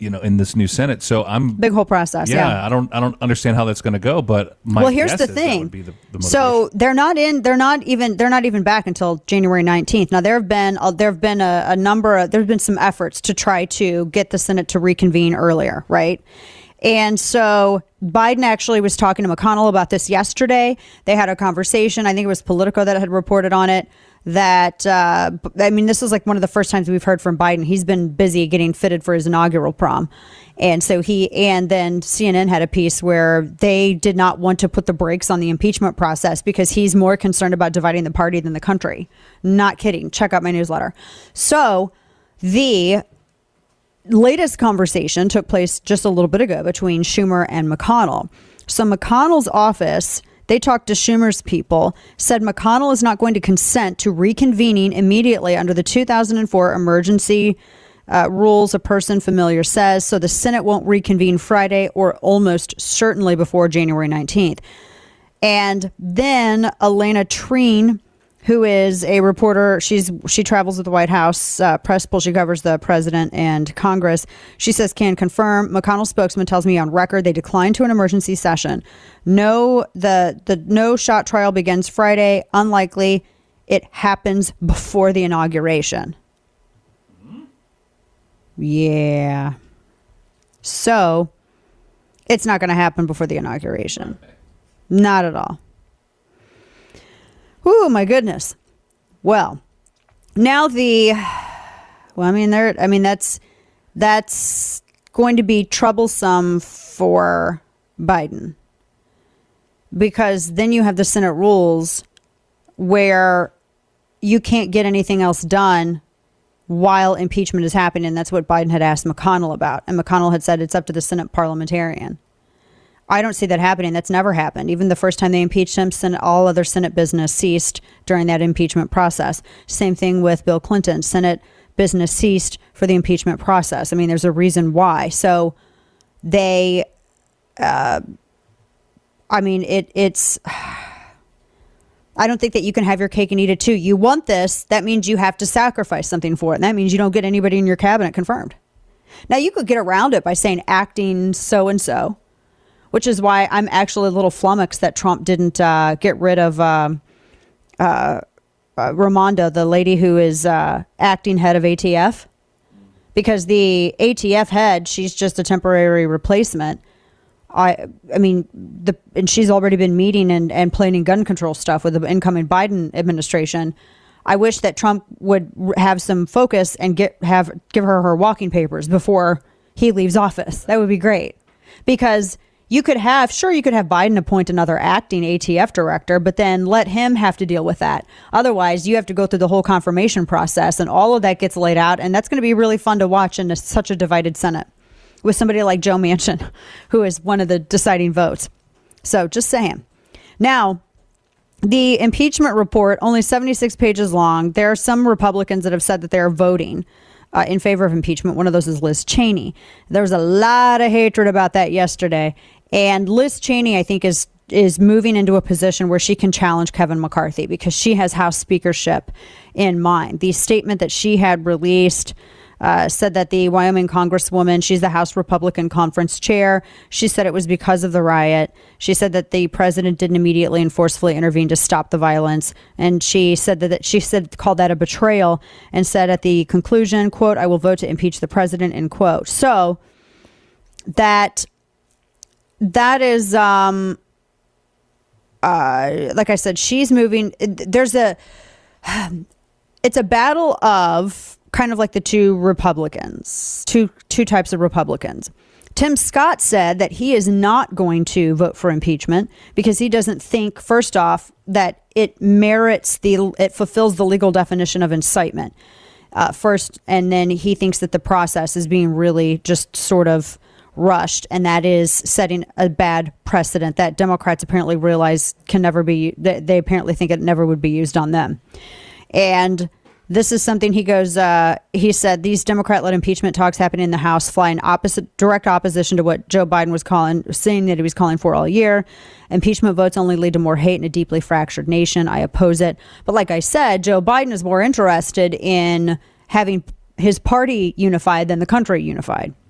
you know, in this new Senate. So I'm big whole process. Yeah, yeah. I don't I don't understand how that's going to go. But my well, here's guess the is thing. That would be the, the so they're not in. They're not even. They're not even back until January nineteenth. Now there have been uh, there have been a, a number. Of, there have been some efforts to try to get the Senate to reconvene earlier, right? And so Biden actually was talking to McConnell about this yesterday. They had a conversation. I think it was Politico that had reported on it. That, uh, I mean, this is like one of the first times we've heard from Biden. He's been busy getting fitted for his inaugural prom. And so he, and then C N N had a piece where they did not want to put the brakes on the impeachment process because he's more concerned about dividing the party than the country. Not kidding. Check out my newsletter. So the latest conversation took place just a little bit ago between Schumer and McConnell. So McConnell's office, they talked to Schumer's people, said McConnell is not going to consent to reconvening immediately under the two thousand four emergency uh, rules, a person familiar says. So the Senate won't reconvene Friday or almost certainly before January nineteenth. And then Elena Treen, who is a reporter, she's she travels with the White House uh, press pool. She covers the president and Congress. She says, can confirm. McConnell spokesman tells me on record they declined to an emergency session. No, the the no shot trial begins Friday. Unlikely it happens before the inauguration. Yeah. So it's not going to happen before the inauguration. Not at all. Oh, my goodness. Well, now the, well, I mean, there, I mean, that's, that's going to be troublesome for Biden because then you have the Senate rules where you can't get anything else done while impeachment is happening. And that's what Biden had asked McConnell about. And McConnell had said it's up to the Senate parliamentarian. I don't see that happening. That's never happened. Even the first time they impeached him, Senate, all other Senate business ceased during that impeachment process. Same thing with Bill Clinton. Senate business ceased for the impeachment process. I mean, there's a reason why. So they, uh, I mean, it, it's, I don't think that you can have your cake and eat it too. You want this, that means you have to sacrifice something for it. And that means you don't get anybody in your cabinet confirmed. Now, you could get around it by saying acting so-and-so, which is why I'm actually a little flummoxed that Trump didn't uh, get rid of uh, uh, uh, Raimondo, the lady who is uh, acting head of A T F. Because the A T F head, she's just a temporary replacement. I I mean, the and she's already been meeting and, and planning gun control stuff with the incoming Biden administration. I wish that Trump would have some focus and get have give her her walking papers before he leaves office. That would be great. Because you could have, sure, you could have Biden appoint another acting A T F director, but then let him have to deal with that. Otherwise, you have to go through the whole confirmation process and all of that gets laid out. And that's going to be really fun to watch in a, such a divided Senate with somebody like Joe Manchin, who is one of the deciding votes. So just saying. Now, the impeachment report, only seventy-six pages long. There are some Republicans that have said that they're voting uh, in favor of impeachment. One of those is Liz Cheney. There was a lot of hatred about that yesterday. And Liz Cheney, I think, is is moving into a position where she can challenge Kevin McCarthy because she has House speakership in mind. The statement that she had released uh, said that the Wyoming Congresswoman, she's the House Republican Conference chair. She said it was because of the riot. She said that the president didn't immediately and forcefully intervene to stop the violence. And she said that, that she said called that a betrayal and said at the conclusion, quote, "I will vote to impeach the president," end quote. So that that is, um, uh, like I said, she's moving. There's a, it's a battle of kind of like the two Republicans, two two types of Republicans. Tim Scott said that he is not going to vote for impeachment because he doesn't think, first off, that it merits the, it fulfills the legal definition of incitement. Uh, first, and then he thinks that the process is being really just sort of rushed, and that is setting a bad precedent that Democrats apparently realize can never be, they apparently think it never would be used on them. And this is something he goes, uh, he said, these Democrat-led impeachment talks happening in the House fly in opposite, direct opposition to what Joe Biden was calling, saying that he was calling for all year. Impeachment votes only lead to more hate in a deeply fractured nation. I oppose it. But like I said, Joe Biden is more interested in having his party unified than the country unified.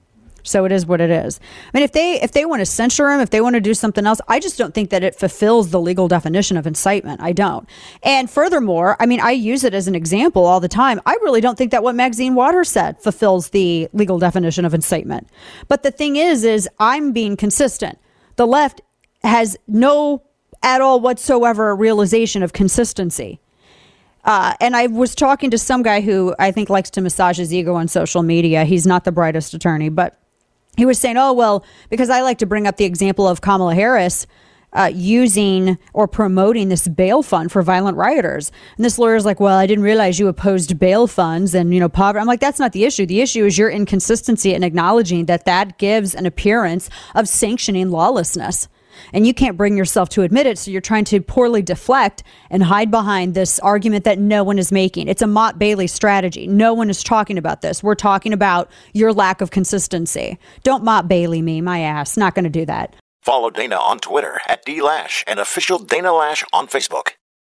So it is what it is. I mean, if they if they want to censure him, if they want to do something else, I just don't think that it fulfills the legal definition of incitement. I don't. And furthermore, I mean, I use it as an example all the time. I really don't think that what Maxine Waters said fulfills the legal definition of incitement. But the thing is, is I'm being consistent. The left has no at all whatsoever realization of consistency. Uh, and I was talking to some guy who I think likes to massage his ego on social media. He's not the brightest attorney, but he was saying, oh, well, because I like to bring up the example of Kamala Harris uh, using or promoting this bail fund for violent rioters. And this lawyer's like, well, I didn't realize you opposed bail funds and, you know, poverty. I'm like, that's not the issue. The issue is your inconsistency in acknowledging that that gives an appearance of sanctioning lawlessness. And you can't bring yourself to admit it. So you're trying to poorly deflect and hide behind this argument that no one is making. It's a Mott Bailey strategy. No one is talking about this. We're talking about your lack of consistency. Don't Mott Bailey me, my ass. Not going to do that. Follow Dana on Twitter at D Lash and official Dana Lash on Facebook.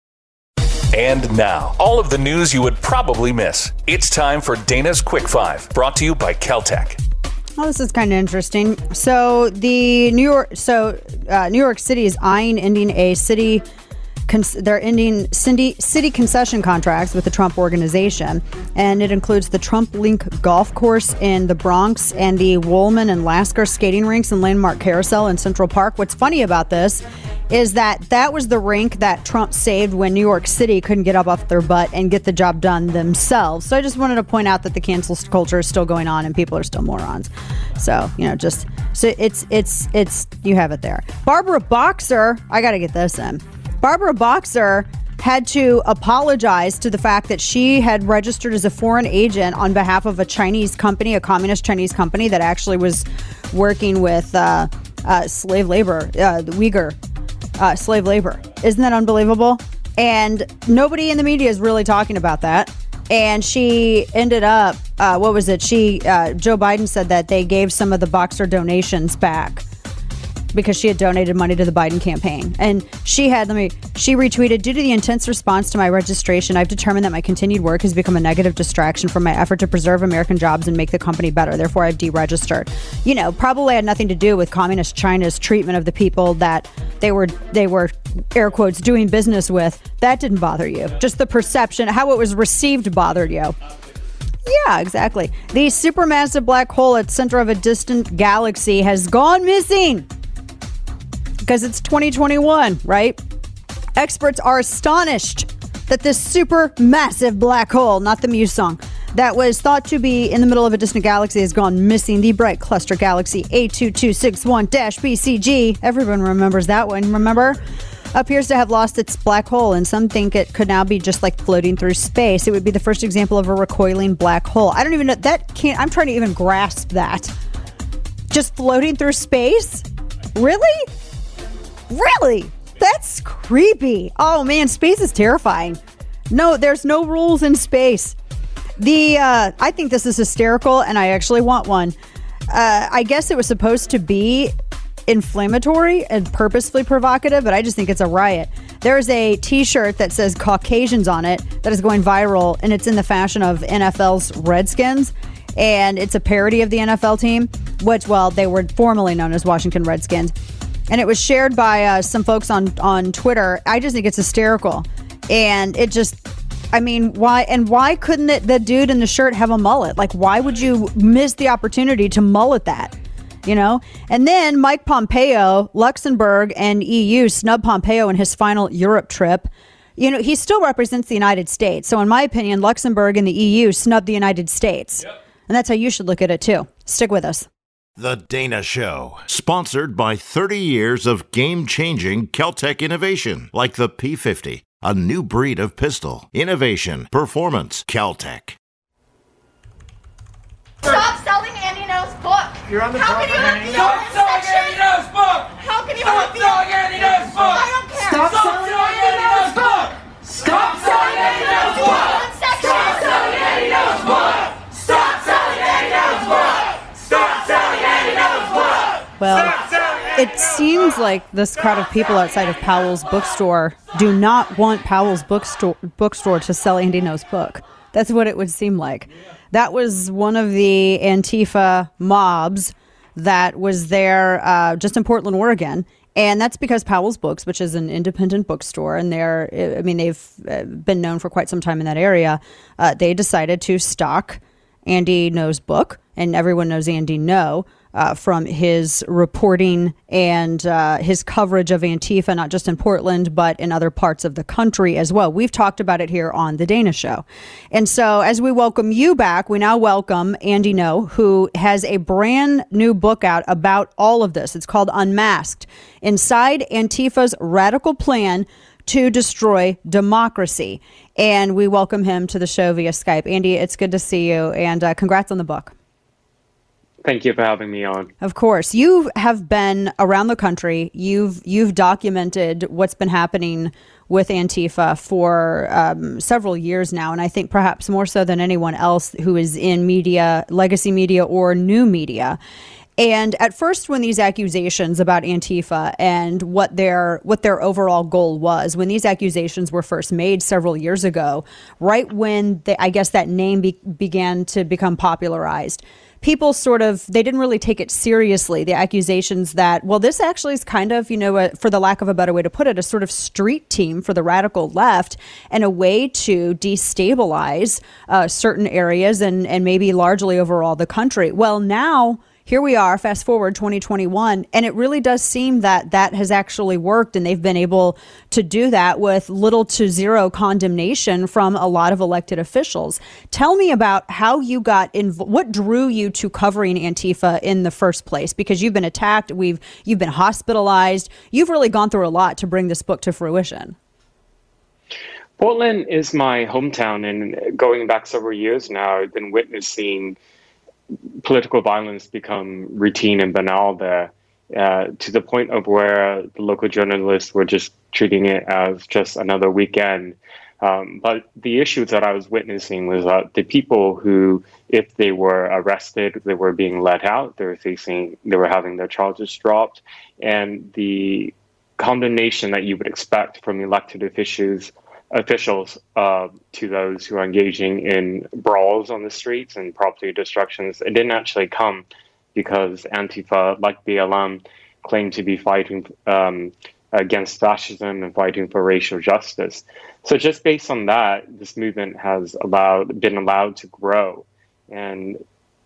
And now, all of the news you would probably miss. It's time for Dana's Quick Five, brought to you by Caltech. Oh, this is kind of interesting. So the New York, so uh, New York City is eyeing ending a city. Cons- they're ending city, city concession contracts with the Trump Organization, and it includes the Trump Link Golf Course in the Bronx and the Woolman and Lasker skating rinks and Landmark Carousel in Central Park. What's funny about this is that that was the rink that Trump saved when New York City couldn't get up off their butt and get the job done themselves. So I just wanted to point out that the cancel culture is still going on and people are still morons. So, you know, just so it's it's it's you have it there. Barbara Boxer, I got to get this in. Barbara Boxer had to apologize to the fact that she had registered as a foreign agent on behalf of a Chinese company, a communist Chinese company that actually was working with uh, uh, slave labor, uh, the Uyghur uh, slave labor. Isn't that unbelievable? And nobody in the media is really talking about that. And she ended up, uh, what was it? She, uh, Joe Biden said that they gave some of the Boxer donations back because she had donated money to the Biden campaign. And she had, let me, she retweeted, due to the intense response to my registration, I've determined that my continued work has become a negative distraction from my effort to preserve American jobs and make the company better. Therefore, I've deregistered. You know, probably had nothing to do with communist China's treatment of the people that they were, they were, air quotes, doing business with. That didn't bother you. Just the perception, how it was received bothered you. Yeah, exactly. The supermassive black hole at the center of a distant galaxy has gone missing. Because it's twenty twenty-one, right? Experts are astonished that this super massive black hole, not the Muse song, that was thought to be in the middle of a distant galaxy has gone missing. The bright cluster galaxy A two two six one B C G, everyone remembers that one, remember? Appears to have lost its black hole, and some think it could now be just like floating through space. It would be the first example of a recoiling black hole. I don't even know, that can't, I'm trying to even grasp that. Just floating through space? Really? Really? That's creepy. Oh man, space is terrifying. No, there's no rules in space. The uh, I think this is hysterical, and I actually want one. Uh, I guess it was supposed to be inflammatory and purposefully provocative, but I just think it's a riot. There's a t-shirt that says Caucasians on it that is going viral, and it's in the fashion of N F L's Redskins, and it's a parody of the N F L team, which, well, they were formerly known as Washington Redskins. And it was shared by uh, some folks on, on Twitter. I just think it's hysterical. And it just, I mean, why? And why couldn't it, the dude in the shirt have a mullet? Like, why would you miss the opportunity to mullet that? You know? And then Mike Pompeo, Luxembourg and E U snub Pompeo in his final Europe trip. You know, he still represents the United States. So in my opinion, Luxembourg and the E U snubbed the United States. Yep. And that's how you should look at it too. Stick with us. The Dana Show, sponsored by thirty years of game-changing Caltech innovation, like the P fifty, a new breed of pistol. Innovation, performance, Caltech. Stop selling Andy No's book. You're on the How can you have the Stop open selling section? Andy No's book. How can you Stop have the selling Andy No's book. I don't care. Stop selling Andy No's book. Stop selling Andy No's book. Stop selling Andy No's book. Stop selling Andy No's book. Stop selling Andy No's book. Well, it seems like this crowd of people outside of Powell's bookstore do not want Powell's bookstore bookstore to sell Andy No's book. That's what it would seem like. That was one of the Antifa mobs that was there uh, just in Portland, Oregon. And that's because Powell's Books, which is an independent bookstore, and they're, I mean, they've been known for quite some time in that area. Uh, they decided to stock Andy Ngo's book, and everyone knows Andy Ngo uh, from his reporting and uh, his coverage of Antifa, not just in Portland, but in other parts of the country as well. We've talked about it here on The Dana Show. And so as we welcome you back, we now welcome Andy Ngo, who has a brand new book out about all of this. It's called Unmasked: Inside Antifa's Radical Plan to Destroy Democracy. And we welcome him to the show via Skype. Andy, it's good to see you, and uh, congrats on the book. Thank you for having me on. Of course. You have been around the country. You've you've documented what's been happening with Antifa for um, several years now, and I think perhaps more so than anyone else who is in media, legacy media or new media. And at first, when these accusations about Antifa and what their what their overall goal was, when these accusations were first made several years ago, right when they, I guess that name be, began to become popularized, people sort of, they didn't really take it seriously. The accusations that, well, this actually is kind of, you know, a, for the lack of a better way to put it, a sort of street team for the radical left and a way to destabilize uh, certain areas and, and maybe largely overall the country. Well, now, here we are, fast forward twenty twenty-one, and it really does seem that that has actually worked, and they've been able to do that with little to zero condemnation from a lot of elected officials. Tell me about how you got involved, what drew you to covering Antifa in the first place, because you've been attacked, we've you've been hospitalized, you've really gone through a lot to bring this book to fruition. Portland is my hometown, and going back several years now, I've been witnessing political violence become routine and banal there, uh, to the point of where the local journalists were just treating it as just another weekend. Um, but the issues that I was witnessing was that the people who, if they were arrested, they were being let out, they were facing, they were having their charges dropped, and the condemnation that you would expect from elected officials officials uh, to those who are engaging in brawls on the streets and property destructions. It didn't actually come because Antifa, like B L M, claimed to be fighting um, against fascism and fighting for racial justice. So just based on that, this movement has allowed been allowed to grow. And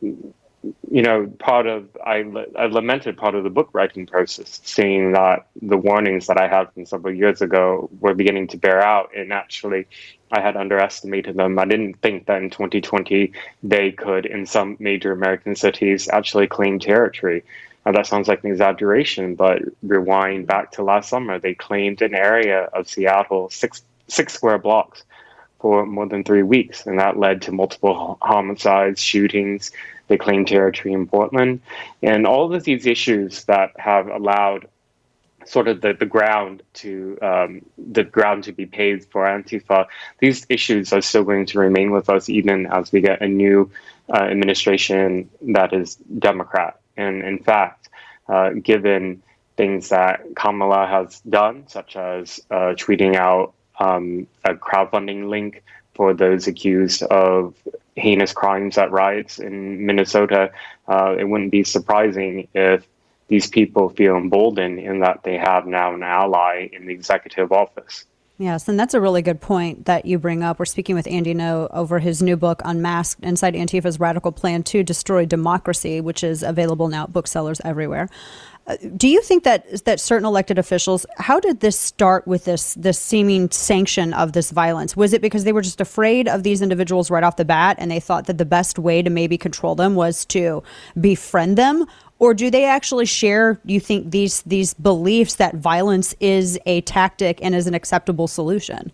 you know, part of, I, I lamented part of the book writing process, seeing that the warnings that I had from several years ago were beginning to bear out. And actually, I had underestimated them. I didn't think that in twenty twenty, they could, in some major American cities, actually claim territory. Now, that sounds like an exaggeration, but rewind back to last summer, they claimed an area of Seattle, six, six square blocks, for more than three weeks. And that led to multiple homicides, shootings. They claimed territory in Portland. And all of these issues that have allowed sort of the, the ground to um, the ground to be paved for Antifa, these issues are still going to remain with us even as we get a new uh, administration that is Democrat. And in fact, uh, given things that Kamala has done, such as uh, tweeting out um, a crowdfunding link for those accused of heinous crimes at riots in Minnesota, uh, it wouldn't be surprising if these people feel emboldened in that they have now an ally in the executive office. Yes, and that's a really good point that you bring up. We're speaking with Andy Ngo over his new book, Unmasked: Inside Antifa's Radical Plan to Destroy Democracy, which is available now at booksellers everywhere. Uh, do you think that that certain elected officials, how did this start with this this seeming sanction of this violence? Was it because they were just afraid of these individuals right off the bat and they thought that the best way to maybe control them was to befriend them? Or do they actually share, do you think, these these beliefs that violence is a tactic and is an acceptable solution?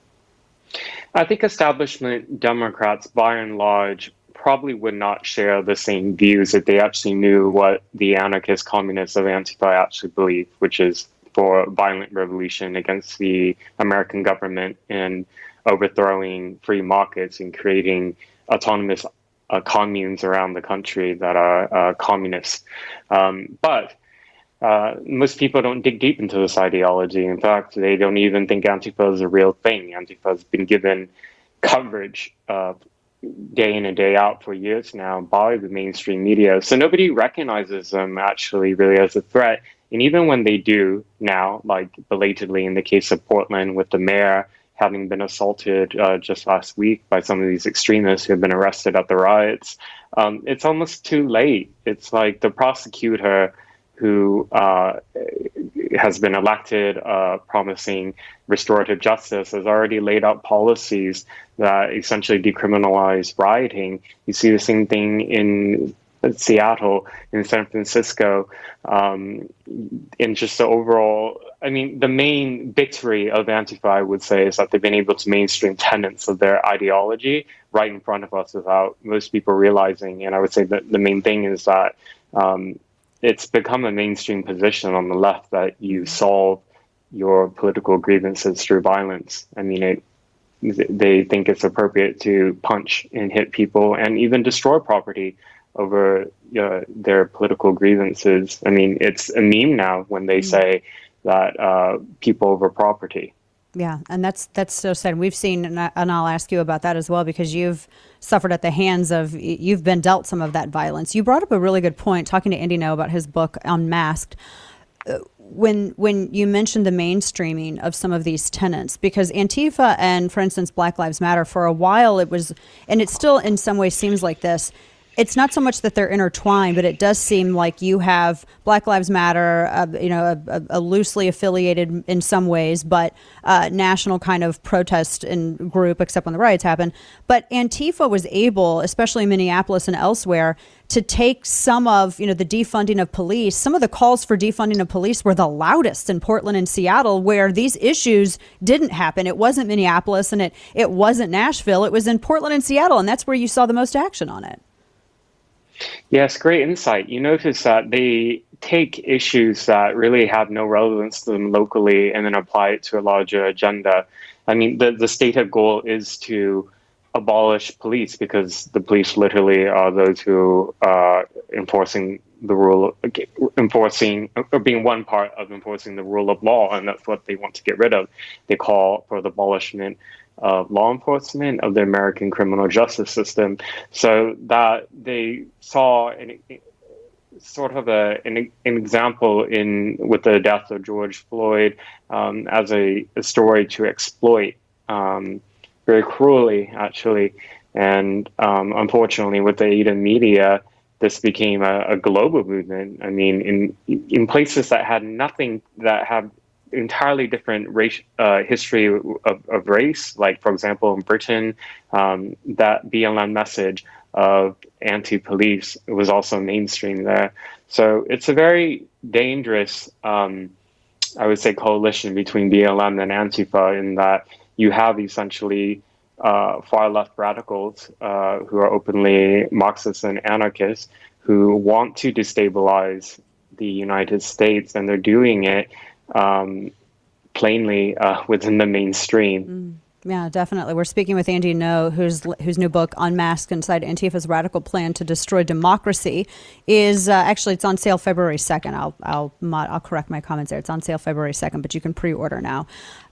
I think establishment Democrats, by and large, probably would not share the same views if they actually knew what the anarchist communists of Antifa actually believe, which is for violent revolution against the American government and overthrowing free markets and creating autonomous uh, communes around the country that are uh, communist. Um, but uh, most people don't dig deep into this ideology. In fact, they don't even think Antifa is a real thing. Antifa has been given coverage uh, day in and day out for years now by the mainstream media. So nobody recognizes them actually really as a threat. And even when they do now, like belatedly in the case of Portland with the mayor having been assaulted uh, just last week by some of these extremists who have been arrested at the riots, um, it's almost too late. It's like the prosecutor who uh, has been elected uh, promising restorative justice has already laid out policies that essentially decriminalize rioting. You see the same thing in Seattle, in San Francisco, um, in just the overall, I mean, the main victory of Antifa, I would say, is that they've been able to mainstream tenets of their ideology right in front of us without most people realizing. And I would say that the main thing is that um, it's become a mainstream position on the left that you solve your political grievances through violence. I mean, it, they think it's appropriate to punch and hit people and even destroy property over uh, their political grievances. I mean, it's a meme now when they say that uh, people over property. Yeah, and that's that's so sad. We've seen, and, I, and I'll ask you about that as well, because you've suffered at the hands of, you've been dealt some of that violence. You brought up a really good point, talking to Andy Ngo about his book, Unmasked, uh, when when you mentioned the mainstreaming of some of these tenets, because Antifa and, for instance, Black Lives Matter, for a while it was, and it still in some ways seems like this, it's not so much that they're intertwined, but it does seem like you have Black Lives Matter, uh, you know, a, a loosely affiliated in some ways, but uh, national kind of protest and group, except when the riots happen. But Antifa was able, especially in Minneapolis and elsewhere, to take some of, you know, the defunding of police. Some of the calls for defunding of police were the loudest in Portland and Seattle, where these issues didn't happen. It wasn't Minneapolis and it, it wasn't Nashville. It was in Portland and Seattle, and that's where you saw the most action on it. Yes, great insight. You notice that they take issues that really have no relevance to them locally and then apply it to a larger agenda. I mean, the, the stated goal is to abolish police because the police literally are those who are enforcing the rule, enforcing or being one part of enforcing the rule of law, and that's what they want to get rid of. They call for the abolishment of law enforcement, of the American criminal justice system, so that they saw an, sort of a, an, an example in with the death of George Floyd um, as a, a story to exploit um, very cruelly, actually. And um, unfortunately, with the aid of media, this became a, a global movement. I mean, in in places that had nothing, that had entirely different race uh, history of, of race, like, for example, in Britain, um, that B L M message of anti-police was also mainstream there. So it's a very dangerous, um, I would say, coalition between B L M and Antifa, in that you have essentially uh, far left radicals uh, who are openly Marxists and anarchists who want to destabilize the United States, and they're doing it um, plainly uh, within the mainstream. Mm. Yeah, definitely. We're speaking with Andy Ngo, whose whose new book, Unmasked: Inside Antifa's Radical Plan to Destroy Democracy, is uh, actually, it's on sale February second. I'll I'll I'll correct my comments there. It's on sale February second, but you can pre-order now.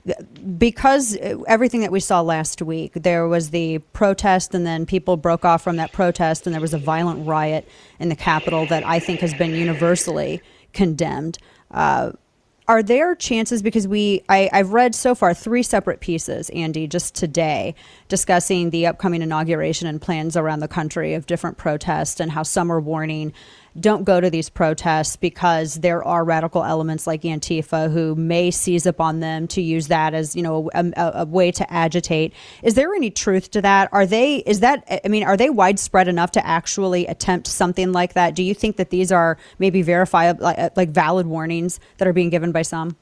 Because everything that we saw last week, there was the protest, and then people broke off from that protest, and there was a violent riot in the Capitol that I think has been universally condemned. Uh, Are there chances, because we, I, I've read so far three separate pieces, Andy, just today, discussing the upcoming inauguration and plans around the country of different protests, and how some are warning, don't go to these protests because there are radical elements like Antifa who may seize upon them to use that as, you know, a, a, a way to agitate. Is there any truth to that? Are they, is that, I mean, are they widespread enough to actually attempt something like that? Do you think that these are maybe verifiable, like, like valid warnings that are being given by some?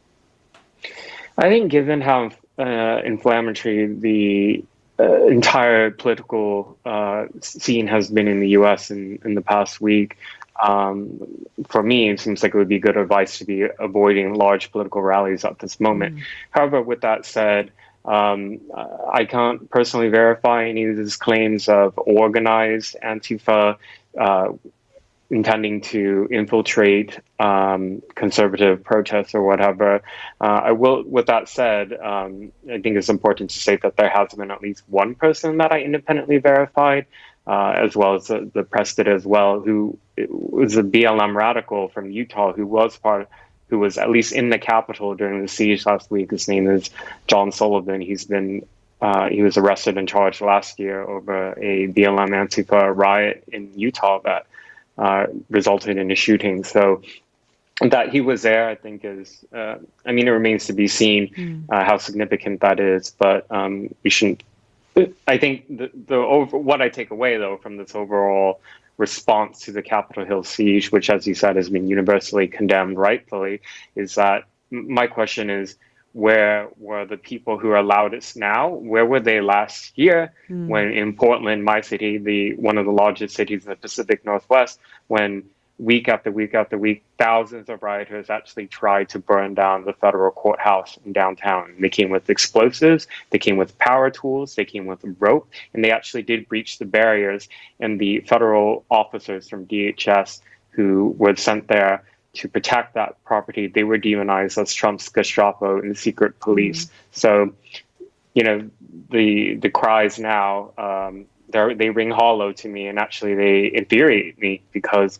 I think given how uh, inflammatory the uh, entire political uh, scene has been in the U S in, in the past week, um, for me, it seems like it would be good advice to be avoiding large political rallies at this moment. Mm. However, with that said, um, I can't personally verify any of these claims of organized Antifa uh, intending to infiltrate um, conservative protests or whatever. Uh, I will. With that said, um, I think it's important to say that there has been at least one person that I independently verified, uh, as well as the, the press did as well, who was a B L M radical from Utah who was part, who was at least in the Capitol during the siege last week. His name is John Sullivan. He's been uh, he was arrested and charged last year over a B L M Antifa riot in Utah that Uh, resulted in a shooting. So that he was there, I think, is, uh, I mean, it remains to be seen mm. uh, how significant that is. But um, we shouldn't, I think the, the over, what I take away, though, from this overall response to the Capitol Hill siege, which, as you said, has been universally condemned rightfully, is that my question is, where were the people who are loudest now? Where were they last year mm. when in Portland, my city, the one of the largest cities in the Pacific Northwest, when week after week after week, thousands of rioters actually tried to burn down the federal courthouse in downtown. They came with explosives, they came with power tools, they came with rope, and they actually did breach the barriers. And the federal officers from D H S who were sent there to protect that property, they were demonized as Trump's Gestapo and secret police. Mm-hmm. So, you know, the the cries now, um, they ring hollow to me, and actually they infuriate me, because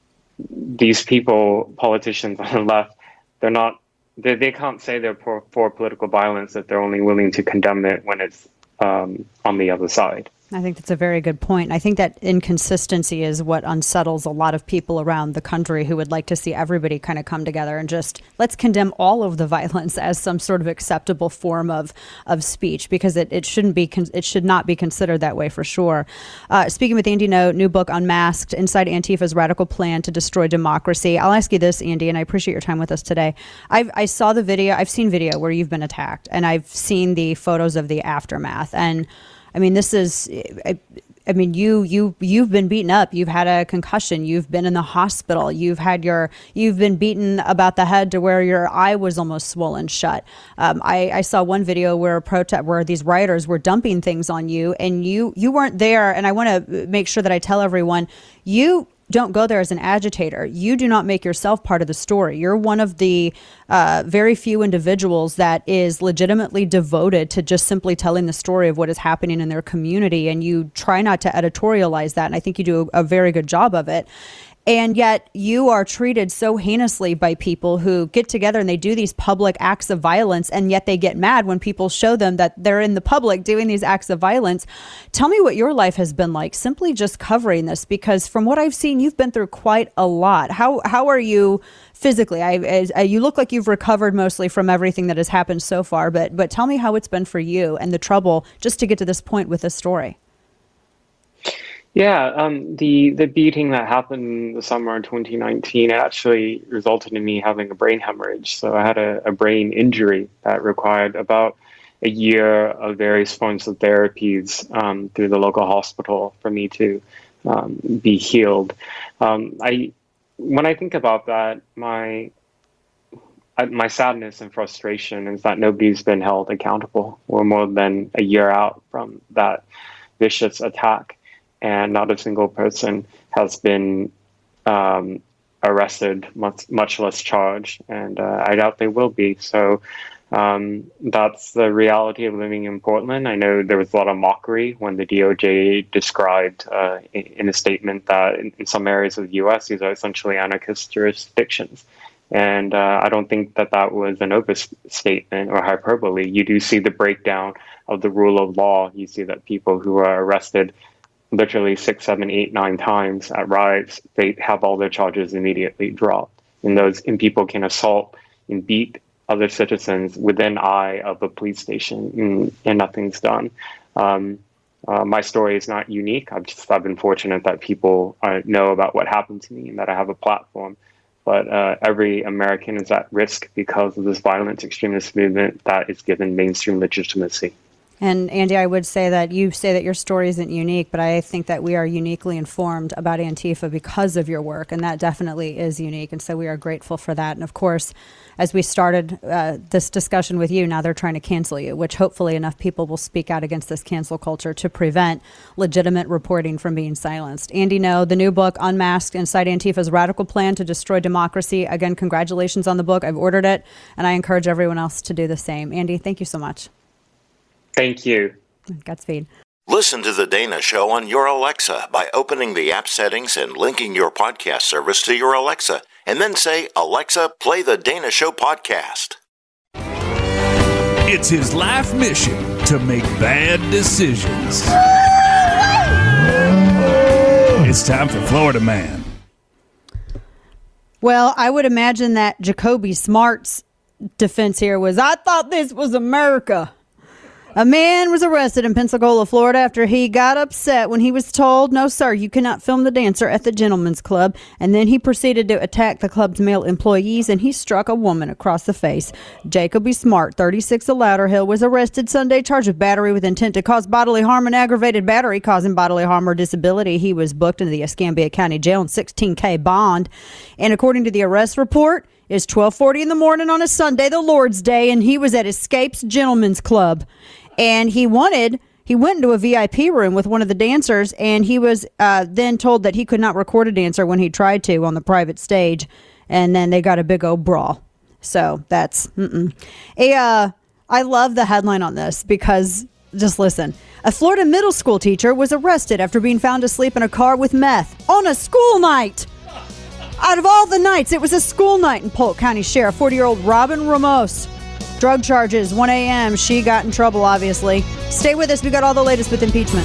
these people, politicians on the left, they're not, they, they can't say they're for, for political violence if they're only willing to condemn it when it's um, on the other side. I think that's a very good point. I think that inconsistency is what unsettles a lot of people around the country who would like to see everybody kind of come together and just let's condemn all of the violence as some sort of acceptable form of of speech, because it, it shouldn't be it should not be considered that way for sure. Uh, speaking with Andy Ngo, new book Unmasked: Inside Antifa's Radical Plan to Destroy Democracy. I'll ask you this, Andy, and I appreciate your time with us today. I've, I saw the video. I've seen video where you've been attacked, and I've seen the photos of the aftermath. And I mean, this is, I, I mean, you, you, you've been beaten up. You've had a concussion. You've been in the hospital. You've had your, you've been beaten about the head to where your eye was almost swollen shut. Um, I, I saw one video where a protest, where these rioters were dumping things on you, and you, you weren't there. And I want to make sure that I tell everyone, you don't go there as an agitator. You do not make yourself part of the story. You're one of the uh, very few individuals that is legitimately devoted to just simply telling the story of what is happening in their community. And you try not to editorialize that. And I think you do a, a very good job of it. And yet you are treated so heinously by people who get together and they do these public acts of violence, and yet they get mad when people show them that they're in the public doing these acts of violence. Tell me what your life has been like simply just covering this, because from what I've seen, you've been through quite a lot. How how are you physically? I, I, you look like you've recovered mostly from everything that has happened so far, but but tell me how it's been for you and the trouble just to get to this point with this story. Yeah, um, the the beating that happened in the summer of twenty nineteen actually resulted in me having a brain hemorrhage. So I had a, a brain injury that required about a year of various forms of therapies um, through the local hospital for me to um, be healed. Um, I when I think about that, my my sadness and frustration is that nobody's been held accountable. We're more than a year out from that vicious attack, and not a single person has been um, arrested, much, much less charged, and uh, I doubt they will be. So um, that's the reality of living in Portland. I know there was a lot of mockery when the D O J described uh, in, in a statement that in, in some areas of the U S, these are essentially anarchist jurisdictions. And uh, I don't think that that was an overstatement or hyperbole. You do see the breakdown of the rule of law. You see that people who are arrested literally six, seven, eight, nine times at riots, they have all their charges immediately dropped. And those and people can assault and beat other citizens within eye of a police station, and, and nothing's done. Um, uh, my story is not unique. I've just I've been fortunate that people uh, know about what happened to me and that I have a platform. But uh, every American is at risk because of this violent extremist movement that is given mainstream legitimacy. And Andy, I would say that you say that your story isn't unique, but I think that we are uniquely informed about Antifa because of your work, and that definitely is unique. And so we are grateful for that. And of course, as we started uh, this discussion with you, now they're trying to cancel you, which hopefully enough people will speak out against this cancel culture to prevent legitimate reporting from being silenced. Andy Ngo, the new book, Unmasked, Inside Antifa's Radical Plan to Destroy Democracy. Again, congratulations on the book. I've ordered it, and I encourage everyone else to do the same. Andy, thank you so much. Thank you. Godspeed. Listen to The Dana Show on your Alexa by opening the app settings and linking your podcast service to your Alexa. And then say, Alexa, play The Dana Show podcast. It's his life mission to make bad decisions. It's time for Florida Man. Well, I would imagine that Jacoby Smart's defense here was, I thought this was America. A man was arrested in Pensacola, Florida, after he got upset when he was told, no, sir, you cannot film the dancer at the Gentlemen's Club. And then he proceeded to attack the club's male employees, and he struck a woman across the face. Jacoby Smart, thirty-six of Lauderhill, was arrested Sunday, charged with battery with intent to cause bodily harm and aggravated battery causing bodily harm or disability. He was booked into the Escambia County Jail on sixteen K bond. And according to the arrest report, it's twelve forty in the morning on a Sunday, the Lord's Day, and he was at Escape's Gentlemen's Club. And he wanted, he went into a V I P room with one of the dancers, and he was uh, then told that he could not record a dancer when he tried to on the private stage. And then they got a big old brawl. So that's, mm-mm. A, uh, I love the headline on this because, just listen. A Florida middle school teacher was arrested after being found asleep in a car with meth on a school night. Out of all the nights, it was a school night in Polk County Sheriff. forty-year-old Robin Ramos. Drug charges, one a.m. She got in trouble, obviously. Stay with us. We got all the latest with impeachment.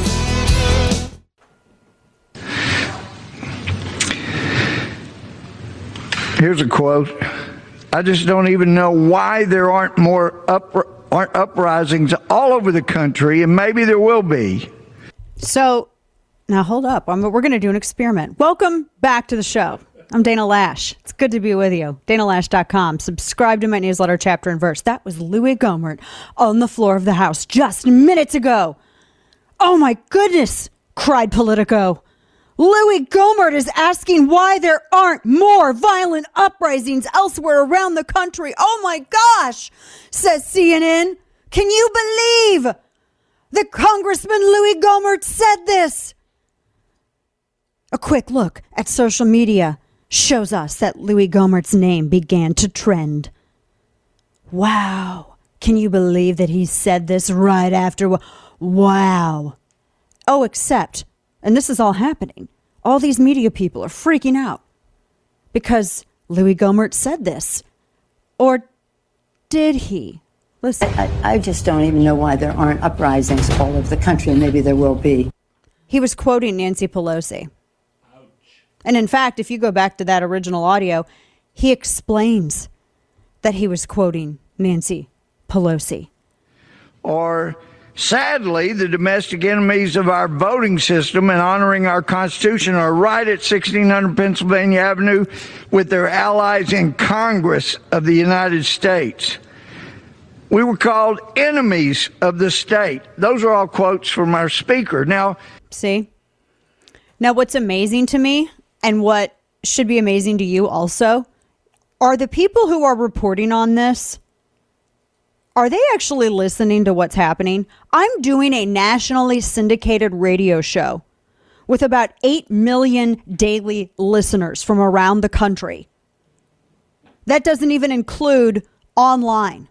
Here's a quote. I just don't even know why there aren't more up, aren't uprisings all over the country, and maybe there will be. So, now hold up. I'm, we're going to do an experiment. Welcome back to the show. I'm Dana Lash. It's good to be with you. Dana Lash dot com. Subscribe to my newsletter, Chapter and Verse. That was Louis Gohmert on the floor of the House just minutes ago. Oh my goodness, cried Politico. Louis Gohmert is asking why there aren't more violent uprisings elsewhere around the country. Oh my gosh, says C N N. Can you believe that Congressman Louis Gohmert said this? A quick look at social media shows us that Louis Gohmert's name began to trend. Wow. Can you believe that he said this right after? Wow. Oh, except, and this is all happening, all these media people are freaking out because Louis Gohmert said this. Or did he? Listen. I, I just don't even know why there aren't uprisings all over the country, and maybe there will be. He was quoting Nancy Pelosi. And in fact, if you go back to that original audio, he explains that he was quoting Nancy Pelosi. Or, sadly, the domestic enemies of our voting system and honoring our Constitution are right at sixteen hundred Pennsylvania Avenue with their allies in Congress of the United States. We were called enemies of the state. Those are all quotes from our speaker. Now, see? Now, what's amazing to me, and what should be amazing to you also, are the people who are reporting on this, are they actually listening to what's happening? I'm doing a nationally syndicated radio show with about eight million daily listeners from around the country. That doesn't even include online.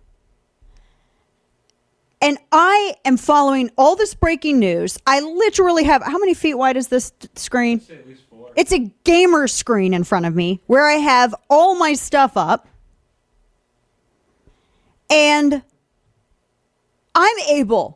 And I am following all this breaking news. I literally have, how many feet wide is this t- screen? At least four. It's a gamer screen in front of me where I have all my stuff up. And I'm able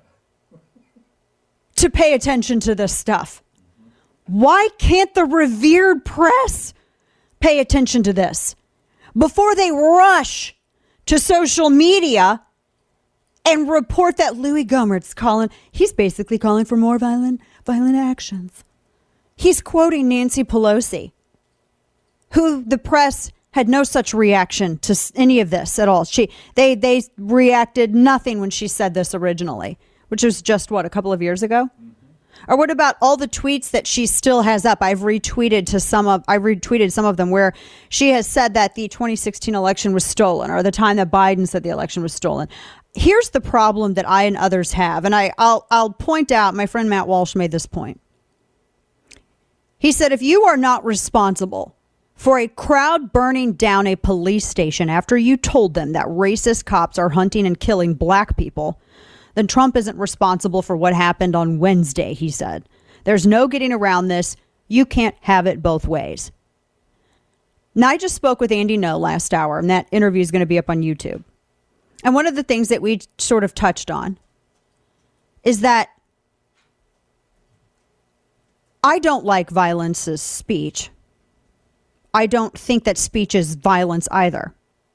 to pay attention to this stuff. Why can't the revered press pay attention to this before they rush to social media and report that Louis Gohmert's calling, he's basically calling for more violent, violent actions. He's quoting Nancy Pelosi, who the press had no such reaction to any of this at all. She, they, they reacted nothing when she said this originally, which was just, what, a couple of years ago? Or what about all the tweets that she still has up? I've retweeted to some of, I retweeted some of them where she has said that the twenty sixteen election was stolen, or the time that Biden said the election was stolen. Here's the problem that I and others have, and I, I'll, I'll point out, my friend Matt Walsh made this point. He said, if you are not responsible for a crowd burning down a police station after you told them that racist cops are hunting and killing black people, then Trump isn't responsible for what happened on Wednesday, he said. There's no getting around this. You can't have it both ways. Now, I just spoke with Andy Ngo last hour, and that interview is going to be up on YouTube. And one of the things that we sort of touched on is that I don't like violence as speech. I don't think that speech is violence either.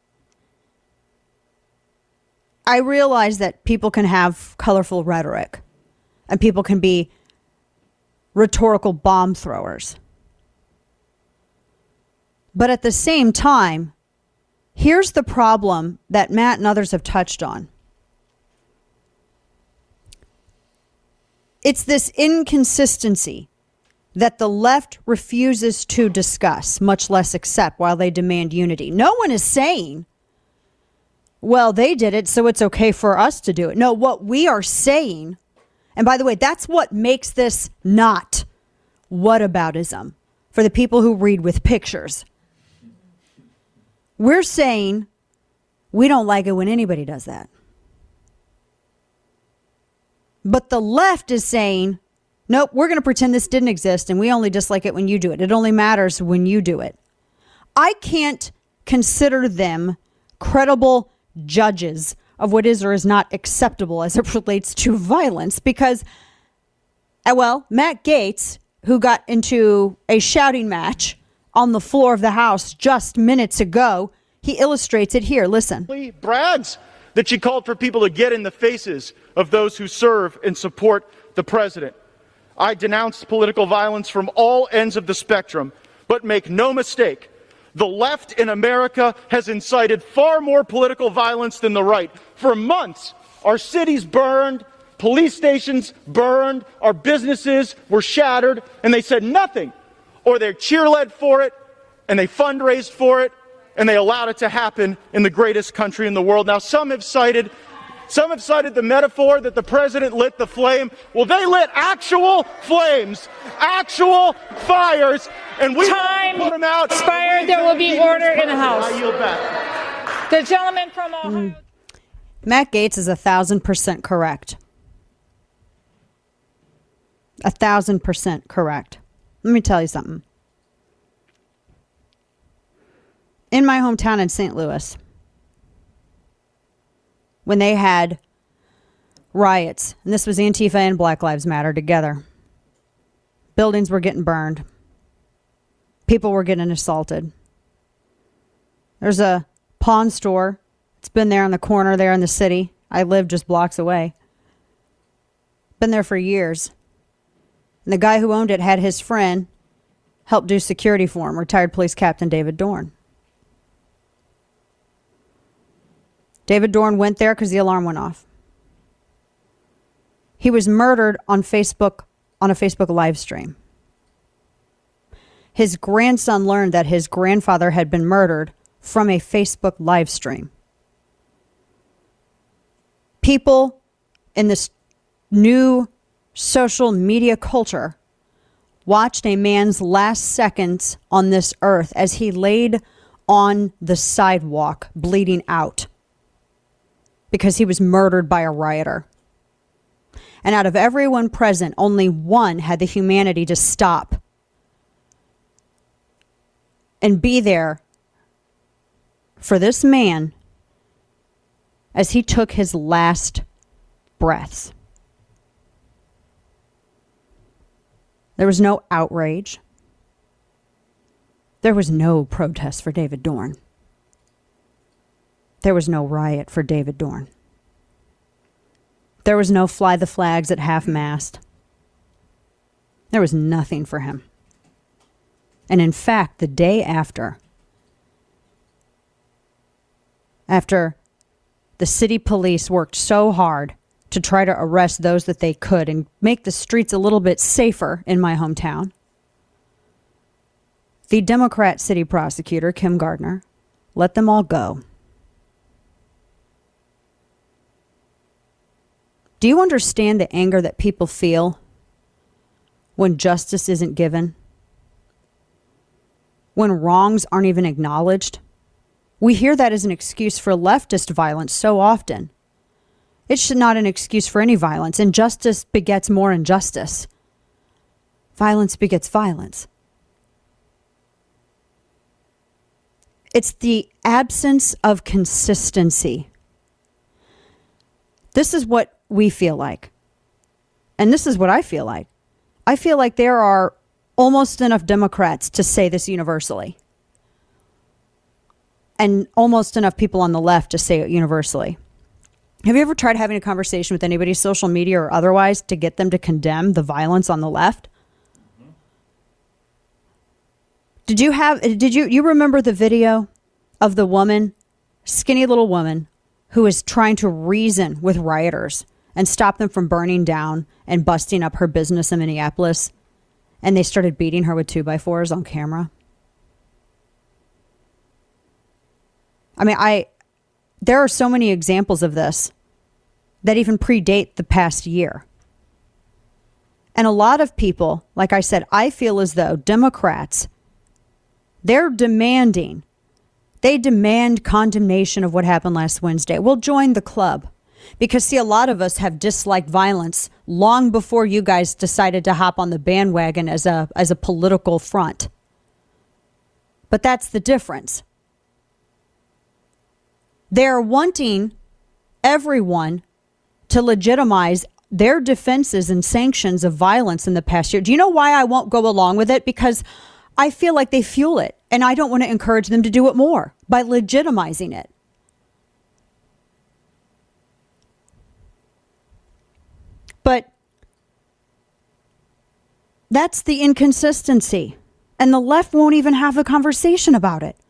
I realize that people can have colorful rhetoric and people can be rhetorical bomb throwers. But at the same time, here's the problem that Matt and others have touched on. It's this inconsistency that the left refuses to discuss, much less accept, while they demand unity. No one is saying, well, they did it, so it's okay for us to do it. No, what we are saying, and by the way, that's what makes this not whataboutism for the people who read with pictures. We're saying we don't like it when anybody does that. But the left is saying, nope, we're going to pretend this didn't exist, and we only dislike it when you do it. It only matters when you do it. I can't consider them credible judges of what is or is not acceptable as it relates to violence because, well, Matt Gaetz, who got into a shouting match on the floor of the House just minutes ago, he illustrates it here. Listen. He brags that she called for people to get in the faces of those who serve and support the president. I denounced political violence from all ends of the spectrum, but make no mistake, the left in America has incited far more political violence than the right. For months, our cities burned, police stations burned, our businesses were shattered, and they said nothing. Or they cheerled for it, and they fundraised for it, and they allowed it to happen in the greatest country in the world. Now, some have cited Some have cited the metaphor that the president lit the flame. Well, they lit actual flames, actual fires, and we Time put them out. Expired. There will be order in the House. I yield back. The gentleman from Ohio. Mm. Matt Gaetz is a thousand percent correct. A thousand percent correct. Let me tell you something. In my hometown in Saint Louis, when they had riots, and this was Antifa and Black Lives Matter together, buildings were getting burned. People were getting assaulted. There's a pawn store. It's been there on the corner there in the city. I live just blocks away. Been there for years. And the guy who owned it had his friend help do security for him, retired police captain David Dorn. David Dorn went there because the alarm went off. He was murdered on Facebook, on a Facebook live stream. His grandson learned that his grandfather had been murdered from a Facebook live stream. People in this new social media culture watched a man's last seconds on this earth as he laid on the sidewalk bleeding out, because he was murdered by a rioter. And out of everyone present, only one had the humanity to stop and be there for this man as he took his last breaths. There was no outrage. There was no protest for David Dorn. There was no riot for David Dorn. There was no fly the flags at half-mast. There was nothing for him. And in fact, the day after, after the city police worked so hard to try to arrest those that they could and make the streets a little bit safer in my hometown. The Democrat city prosecutor, Kim Gardner, let them all go. Do you understand the anger that people feel when justice isn't given? When wrongs aren't even acknowledged? We hear that as an excuse for leftist violence so often. It's not an excuse for any violence. Injustice begets more injustice. Violence begets violence. It's the absence of consistency. This is what we feel like. And this is what I feel like. I feel like there are almost enough Democrats to say this universally. And almost enough people on the left to say it universally. Have you ever tried having a conversation with anybody, social media or otherwise, to get them to condemn the violence on the left? Mm-hmm. Did you have, did you, you remember the video of the woman, skinny little woman, who was trying to reason with rioters and stop them from burning down and busting up her business in Minneapolis? And they started beating her with two by fours on camera. I mean, I, there are so many examples of this that even predate the past year. And a lot of people, like I said, I feel as though Democrats, they're demanding, they demand condemnation of what happened last Wednesday. We'll join the club. Because, see, a lot of us have disliked violence long before you guys decided to hop on the bandwagon as a as a political front. But that's the difference. They're wanting everyone to legitimize their defenses and sanctions of violence in the past year. Do you know why I won't go along with it? Because I feel like they fuel it, and I don't want to encourage them to do it more by legitimizing it. But that's the inconsistency. And the left won't even have a conversation about it.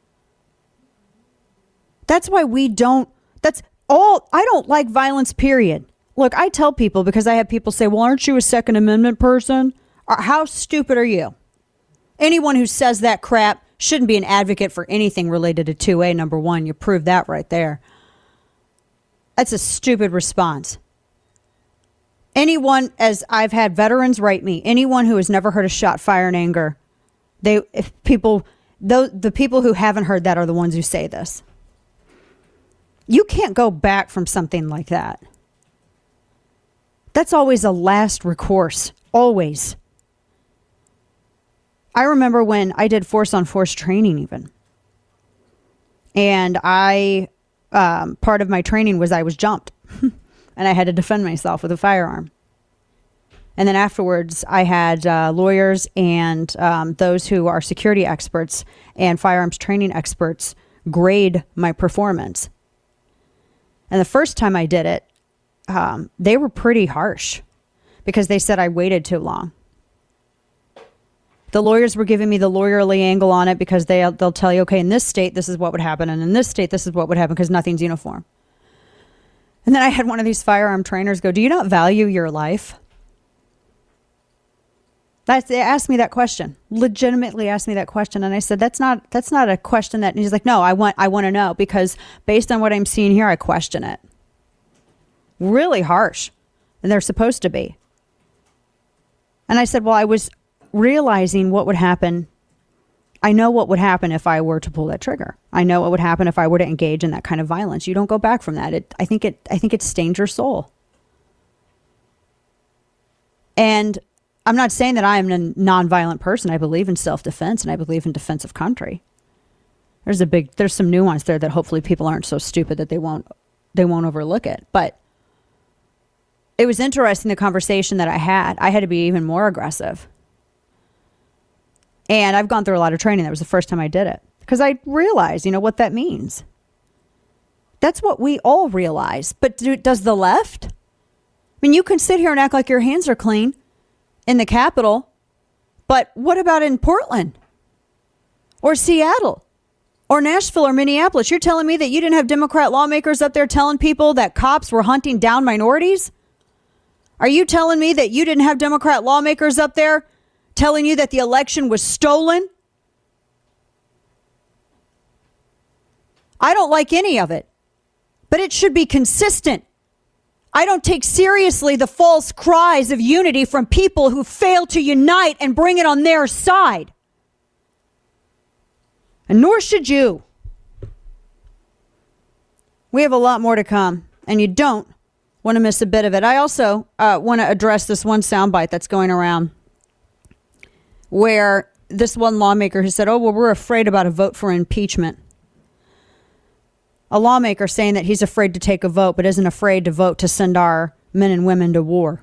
That's why we don't, that's all, I don't like violence, period. Look, I tell people, because I have people say, well, aren't you a Second Amendment person? How stupid are you? Anyone who says that crap shouldn't be an advocate for anything related to two A, number one. You proved that right there. That's a stupid response. Anyone, as I've had veterans write me, anyone who has never heard a shot fire in anger, they, if people, the, the people who haven't heard that are the ones who say this. You can't go back from something like that. That's always a last recourse. Always. I remember when I did force on force training even. And I, um, part of my training was I was jumped. And I had to defend myself with a firearm. And then afterwards, I had uh, lawyers and um, those who are security experts and firearms training experts grade my performance. And the first time I did it, um, they were pretty harsh because they said I waited too long. The lawyers were giving me the lawyerly angle on it because they, they'll tell you, okay, in this state, this is what would happen. And in this state, this is what would happen because nothing's uniform. And then I had one of these firearm trainers go, do you not value your life? That's, they asked me that question, legitimately asked me that question. And I said, that's not, that's not a question that, and he's like, no, I want, I want to know because based on what I'm seeing here, I question it. Really harsh. And they're supposed to be. And I said, well, I was realizing what would happen. I know what would happen if I were to pull that trigger. I know what would happen if I were to engage in that kind of violence. You don't go back from that. It, I think it, I think it stains your soul. And I'm not saying that I am a nonviolent person. I believe in self-defense and I believe in defense of country. There's a big, there's some nuance there that hopefully people aren't so stupid that they won't, they won't overlook it. But it was interesting, the conversation that I had. I had to be even more aggressive. And I've gone through a lot of training. That was the first time I did it because I realized, you know, what that means. That's what we all realize. But do, does the left? I mean, you can sit here and act like your hands are clean in the Capitol, but what about in Portland or Seattle Or Nashville or Minneapolis. You're telling me that you didn't have Democrat lawmakers up there telling people that cops were hunting down minorities? Are you telling me that you didn't have Democrat lawmakers up there telling you that the election was stolen? I don't like any of it, but it should be consistent. I don't take seriously the false cries of unity from people who fail to unite and bring it on their side. And nor should you. We have a lot more to come, and you don't want to miss a bit of it. I also uh, want to address this one soundbite that's going around where this one lawmaker who said, oh, well, we're afraid about a vote for impeachment. A lawmaker saying that he's afraid to take a vote, but isn't afraid to vote to send our men and women to war.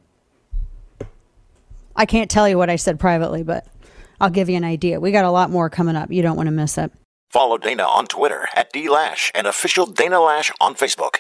I can't tell you what I said privately, but I'll give you an idea. We got a lot more coming up. You don't want to miss it. Follow Dana on Twitter at D Lash and official Dana Lash on Facebook.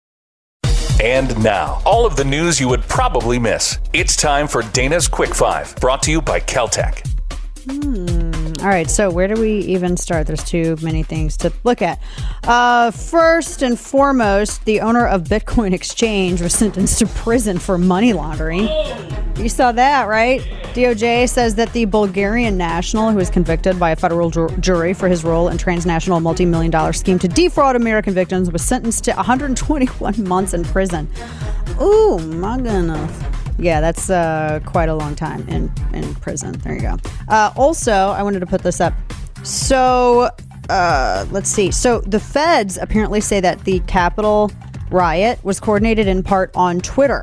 And now, all of the news you would probably miss. It's time for Dana's Quick Five, brought to you by Caltech. Hmm. All right, so where do we even start? There's too many things to look at. Uh, first and foremost, the owner of Bitcoin Exchange was sentenced to prison for money laundering. You saw that, right? D O J says that the Bulgarian national, who was convicted by a federal ju- jury for his role in transnational multi-million dollar scheme to defraud American victims, was sentenced to one hundred twenty-one months in prison. Ooh, my goodness. Yeah, that's uh, quite a long time in, in prison. There you go. Uh, also, I wanted to put this up. So, uh, let's see. So, the feds apparently say that the Capitol riot was coordinated in part on Twitter.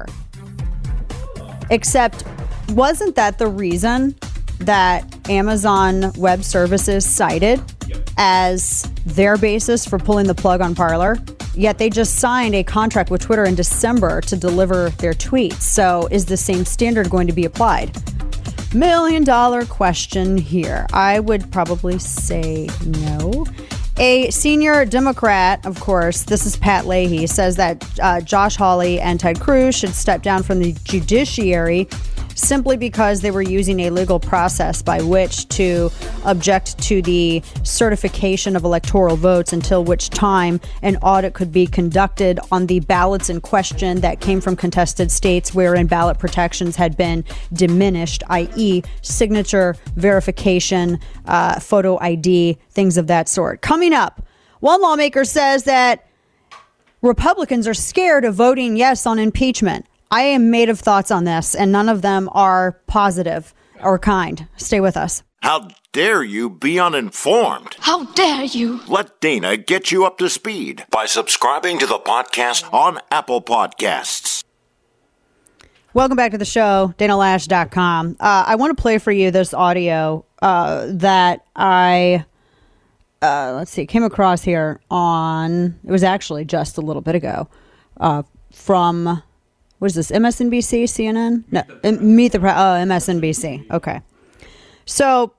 Except, wasn't that the reason that Amazon Web Services cited as their basis for pulling the plug on Parler? Yet they just signed a contract with Twitter in December to deliver their tweets. So is the same standard going to be applied? Million dollar question here. I would probably say no. A senior Democrat, of course, this is Pat Leahy, says that uh, Josh Hawley and Ted Cruz should step down from the judiciary simply because they were using a legal process by which to object to the certification of electoral votes, until which time an audit could be conducted on the ballots in question that came from contested states wherein ballot protections had been diminished, that is signature verification, uh, photo I D, things of that sort. Coming up, one lawmaker says that Republicans are scared of voting yes on impeachment. I am made of thoughts on this, and none of them are positive or kind. Stay with us. How dare you be uninformed? How dare you? Let Dana get you up to speed by subscribing to the podcast on Apple Podcasts. Welcome back to the show, Dana Lash dot com. Uh, I want to play for you this audio uh, that I, uh, let's see, came across here on, it was actually just a little bit ago, uh, from... What is this, M S N B C, C N N? No, Meet the Press. Oh, M S N B C. Okay. So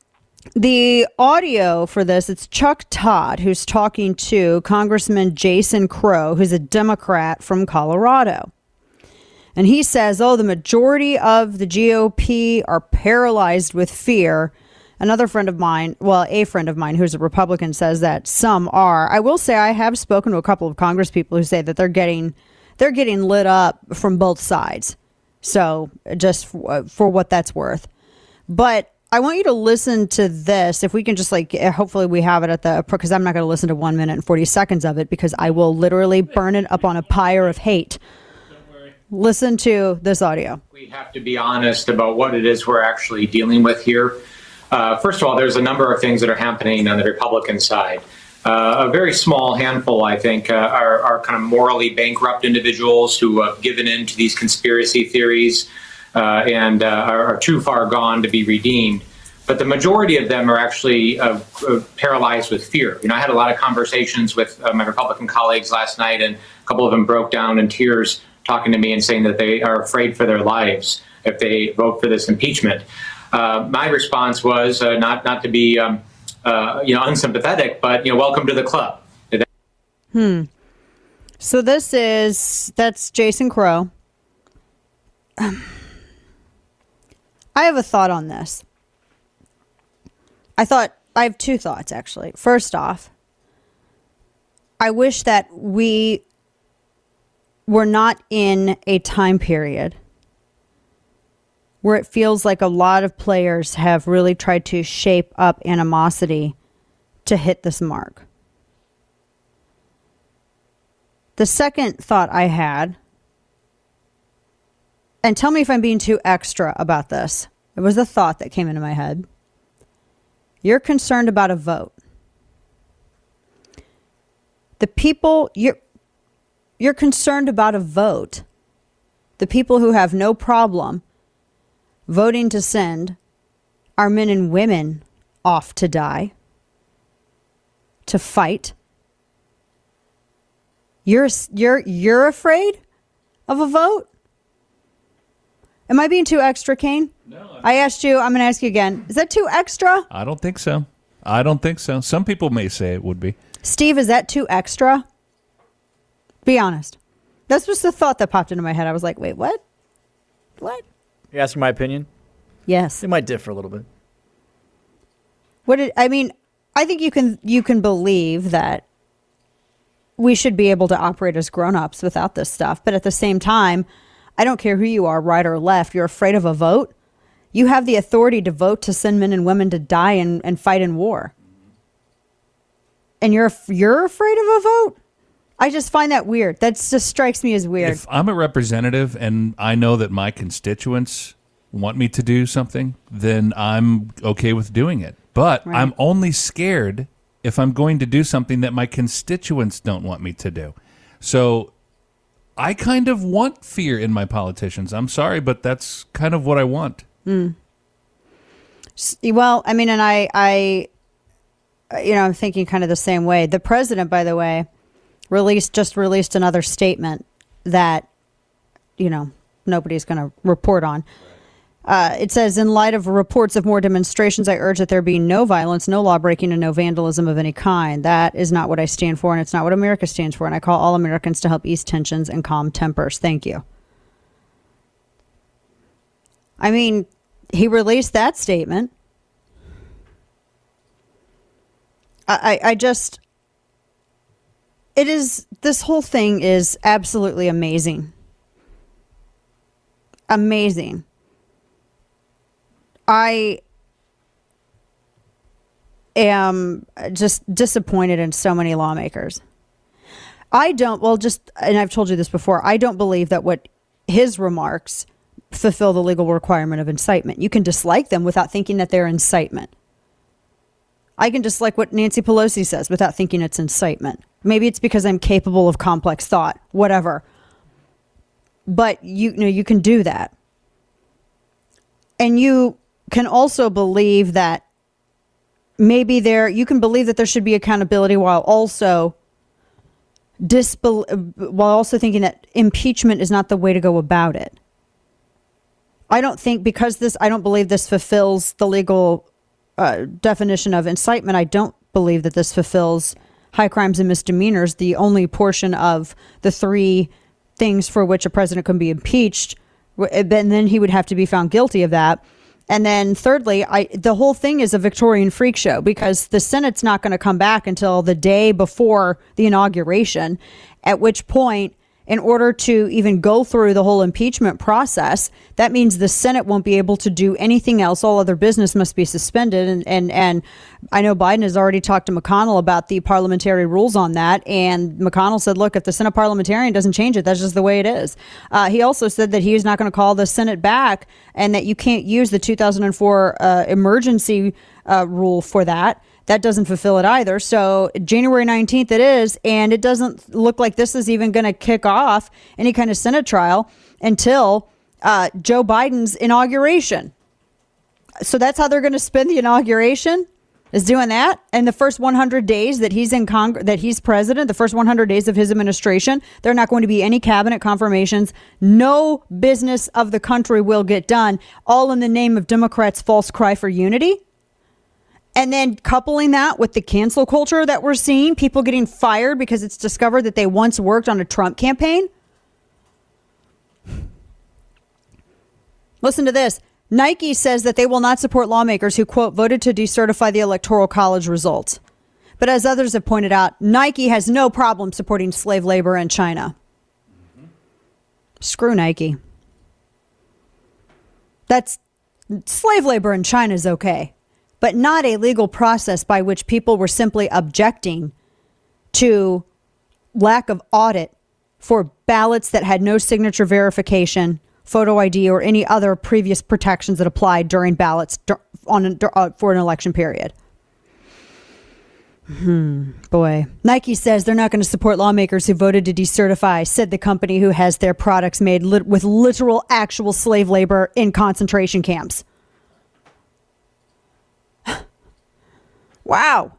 the audio for this, it's Chuck Todd, who's talking to Congressman Jason Crow, who's a Democrat from Colorado. And he says, oh, the majority of the G O P are paralyzed with fear. Another friend of mine, well, a friend of mine who's a Republican, says that some are. I will say I have spoken to a couple of Congress people who say that they're getting... They're getting lit up from both sides. So just for, for what that's worth. But I want you to listen to this. If we can just like, hopefully we have it at the, because I'm not going to listen to one minute and forty seconds of it because I will literally burn it up on a pyre of hate. Listen to this audio. We have to be honest about what it is we're actually dealing with here. Uh, first of all, there's a number of things that are happening on the Republican side. Uh, a very small handful, I think, uh, are, are kind of morally bankrupt individuals who have given in to these conspiracy theories uh, and uh, are, are too far gone to be redeemed. But the majority of them are actually uh, uh, paralyzed with fear. You know, I had a lot of conversations with uh, my Republican colleagues last night, and a couple of them broke down in tears talking to me and saying that they are afraid for their lives if they vote for this impeachment. Uh, my response was uh, not not to be um, Uh, you know, unsympathetic, but, you know, welcome to the club. Hmm. So this is, that's Jason Crow. Um, I have a thought on this. I thought I have two thoughts, actually. First off, I wish that we were not in a time period where it feels like a lot of players have really tried to shape up animosity to hit this mark. The second thought I had, and tell me if I'm being too extra about this. It was a thought that came into my head. You're concerned about a vote. The people, you're, you're concerned about a vote. The people who have no problem voting to send our men and women off to die, to fight. You're you're you're afraid of a vote? Am I being too extra, Kane? No. I asked you, I'm going to ask you again. Is that too extra? I don't think so. I don't think so. Some people may say it would be. Steve, is that too extra? Be honest. That's just the thought that popped into my head. I was like, wait, what? What? You asking my opinion? Yes. It might differ a little bit. What did I mean? I think you can you can believe that we should be able to operate as grown-ups without this stuff. But at the same time, I don't care who you are, right or left. You're afraid of a vote. You have the authority to vote to send men and women to die and, and fight in war. And you're you're afraid of a vote? I just find that weird. That just strikes me as weird. If I'm a representative and I know that my constituents want me to do something, then I'm okay with doing it. But right. I'm only scared if I'm going to do something that my constituents don't want me to do. So I kind of want fear in my politicians. I'm sorry, but that's kind of what I want. Mm. Well, I mean, and I, I, you know, I'm thinking kind of the same way. The president, by the way, released just released another statement that, you know, nobody's going to report on. Uh, it says, in light of reports of more demonstrations, I urge that there be no violence, no law breaking, and no vandalism of any kind. That is not what I stand for, and it's not what America stands for. And I call all Americans to help ease tensions and calm tempers. Thank you. I mean, he released that statement. I, I, I just, it is, this whole thing is absolutely amazing. Amazing. I am just disappointed in so many lawmakers. I don't, well, just, and I've told you this before, I don't believe that what his remarks fulfill the legal requirement of incitement. You can dislike them without thinking that they're incitement. I can dislike what Nancy Pelosi says without thinking it's incitement. Maybe it's because I'm capable of complex thought, whatever. But you, you know, you can do that. And you can also believe that maybe there, you can believe that there should be accountability while also disbel- while also thinking that impeachment is not the way to go about it. I don't think because this, I don't believe this fulfills the legal uh, definition of incitement. I don't believe that this fulfills high crimes and misdemeanors, the only portion of the three things for which a president can be impeached. And then he would have to be found guilty of that. And then thirdly, I, the whole thing is a Victorian freak show because the Senate's not going to come back until the day before the inauguration, at which point, in order to even go through the whole impeachment process, that means the Senate won't be able to do anything else. All other business must be suspended. And, and, and I know Biden has already talked to McConnell about the parliamentary rules on that. And McConnell said, look, if the Senate parliamentarian doesn't change it, that's just the way it is. Uh, he also said that he is not going to call the Senate back and that you can't use the two thousand four uh, emergency uh, rule for that. That doesn't fulfill it either. So January nineteenth it is, and it doesn't look like this is even going to kick off any kind of Senate trial until uh, Joe Biden's inauguration. So that's how they're going to spend the inauguration, is doing that. And the first one hundred days that he's in Congress, that he's president, the first one hundred days of his administration, there are not going to be any cabinet confirmations. No business of the country will get done, all in the name of Democrats' false cry for unity. And then coupling that with the cancel culture that we're seeing, people getting fired because it's discovered that they once worked on a Trump campaign. Listen to this. Nike says that they will not support lawmakers who, quote, voted to decertify the Electoral College results. But as others have pointed out, Nike has no problem supporting slave labor in China. Mm-hmm. Screw Nike. That's slave labor in China is okay, but not a legal process by which people were simply objecting to lack of audit for ballots that had no signature verification, photo I D, or any other previous protections that applied during ballots on an, uh, for an election period. Hmm, boy. Nike says they're not going to support lawmakers who voted to decertify, said the company who has their products made lit- with literal actual slave labor in concentration camps. Wow.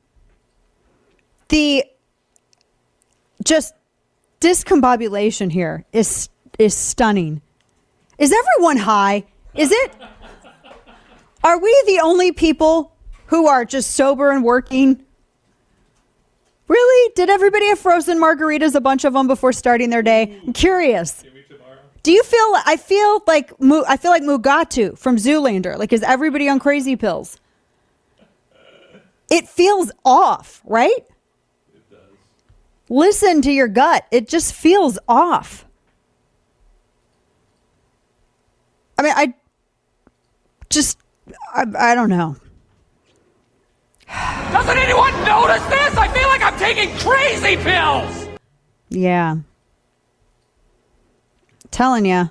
The just discombobulation here is is stunning. Is everyone high? Is it? Are we the only people who are just sober and working? Really? Did everybody have frozen margaritas, a bunch of them, before starting their day? I'm curious. Do you feel, I feel like, I feel like Mugatu from Zoolander. Like, is everybody on crazy pills? It feels off, right? It does. Listen to your gut. It just feels off. I mean, I just, I, I don't know. Doesn't anyone notice this? I feel like I'm taking crazy pills. Yeah. Telling you.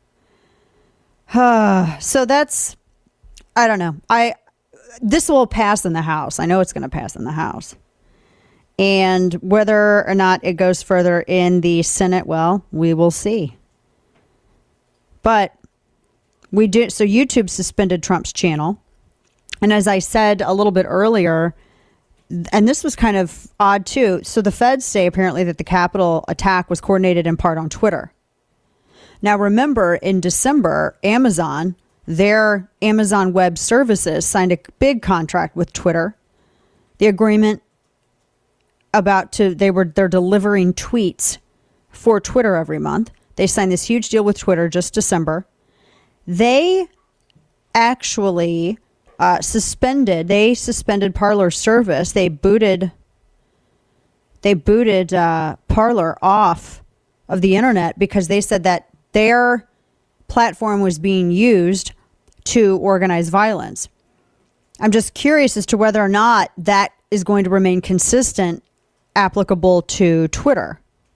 So that's, I don't know. I, this will pass in the House. I know it's going to pass in the House. And whether or not it goes further in the Senate, well, we will see. But we do, so YouTube suspended Trump's channel. And as I said a little bit earlier, and this was kind of odd too. So the feds say apparently that the Capitol attack was coordinated in part on Twitter. Now, remember, in December, Amazon, their Amazon Web Services, signed a big contract with Twitter. The agreement about to, they were, they're delivering tweets for Twitter every month. They signed this huge deal with Twitter just December. They actually uh, suspended, they suspended Parler's service. They booted, they booted uh, Parler off of the internet because they said that their platform was being used to organize violence. I'm just curious as to whether or not that is going to remain consistent, applicable to Twitter.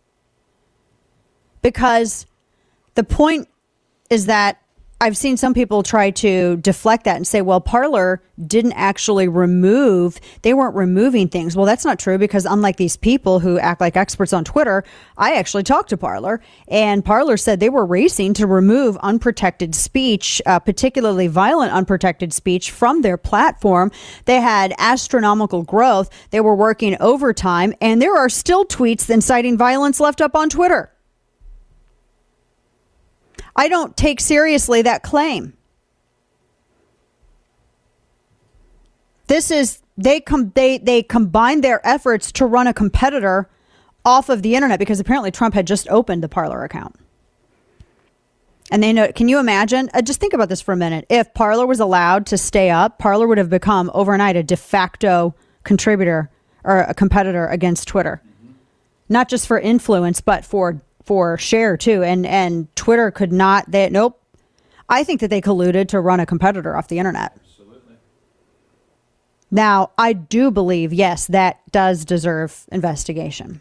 Because the point is that I've seen some people try to deflect that and say, well, Parler didn't actually remove, they weren't removing things. Well, that's not true, because unlike these people who act like experts on Twitter, I actually talked to Parler, and Parler said they were racing to remove unprotected speech, uh, particularly violent unprotected speech, from their platform. They had astronomical growth. They were working overtime, and there are still tweets inciting violence left up on Twitter. I don't take seriously that claim. This is, they com- they they combined their efforts to run a competitor off of the internet, because apparently Trump had just opened the Parler account. And they know, can you imagine? Uh, just think about this for a minute. If Parler was allowed to stay up, Parler would have become overnight a de facto contributor or a competitor against Twitter. Mm-hmm. Not just for influence, but for for share too. And and Twitter could not, they, nope. I think that they colluded to run a competitor off the internet. Absolutely. Now, I do believe, yes, that does deserve investigation.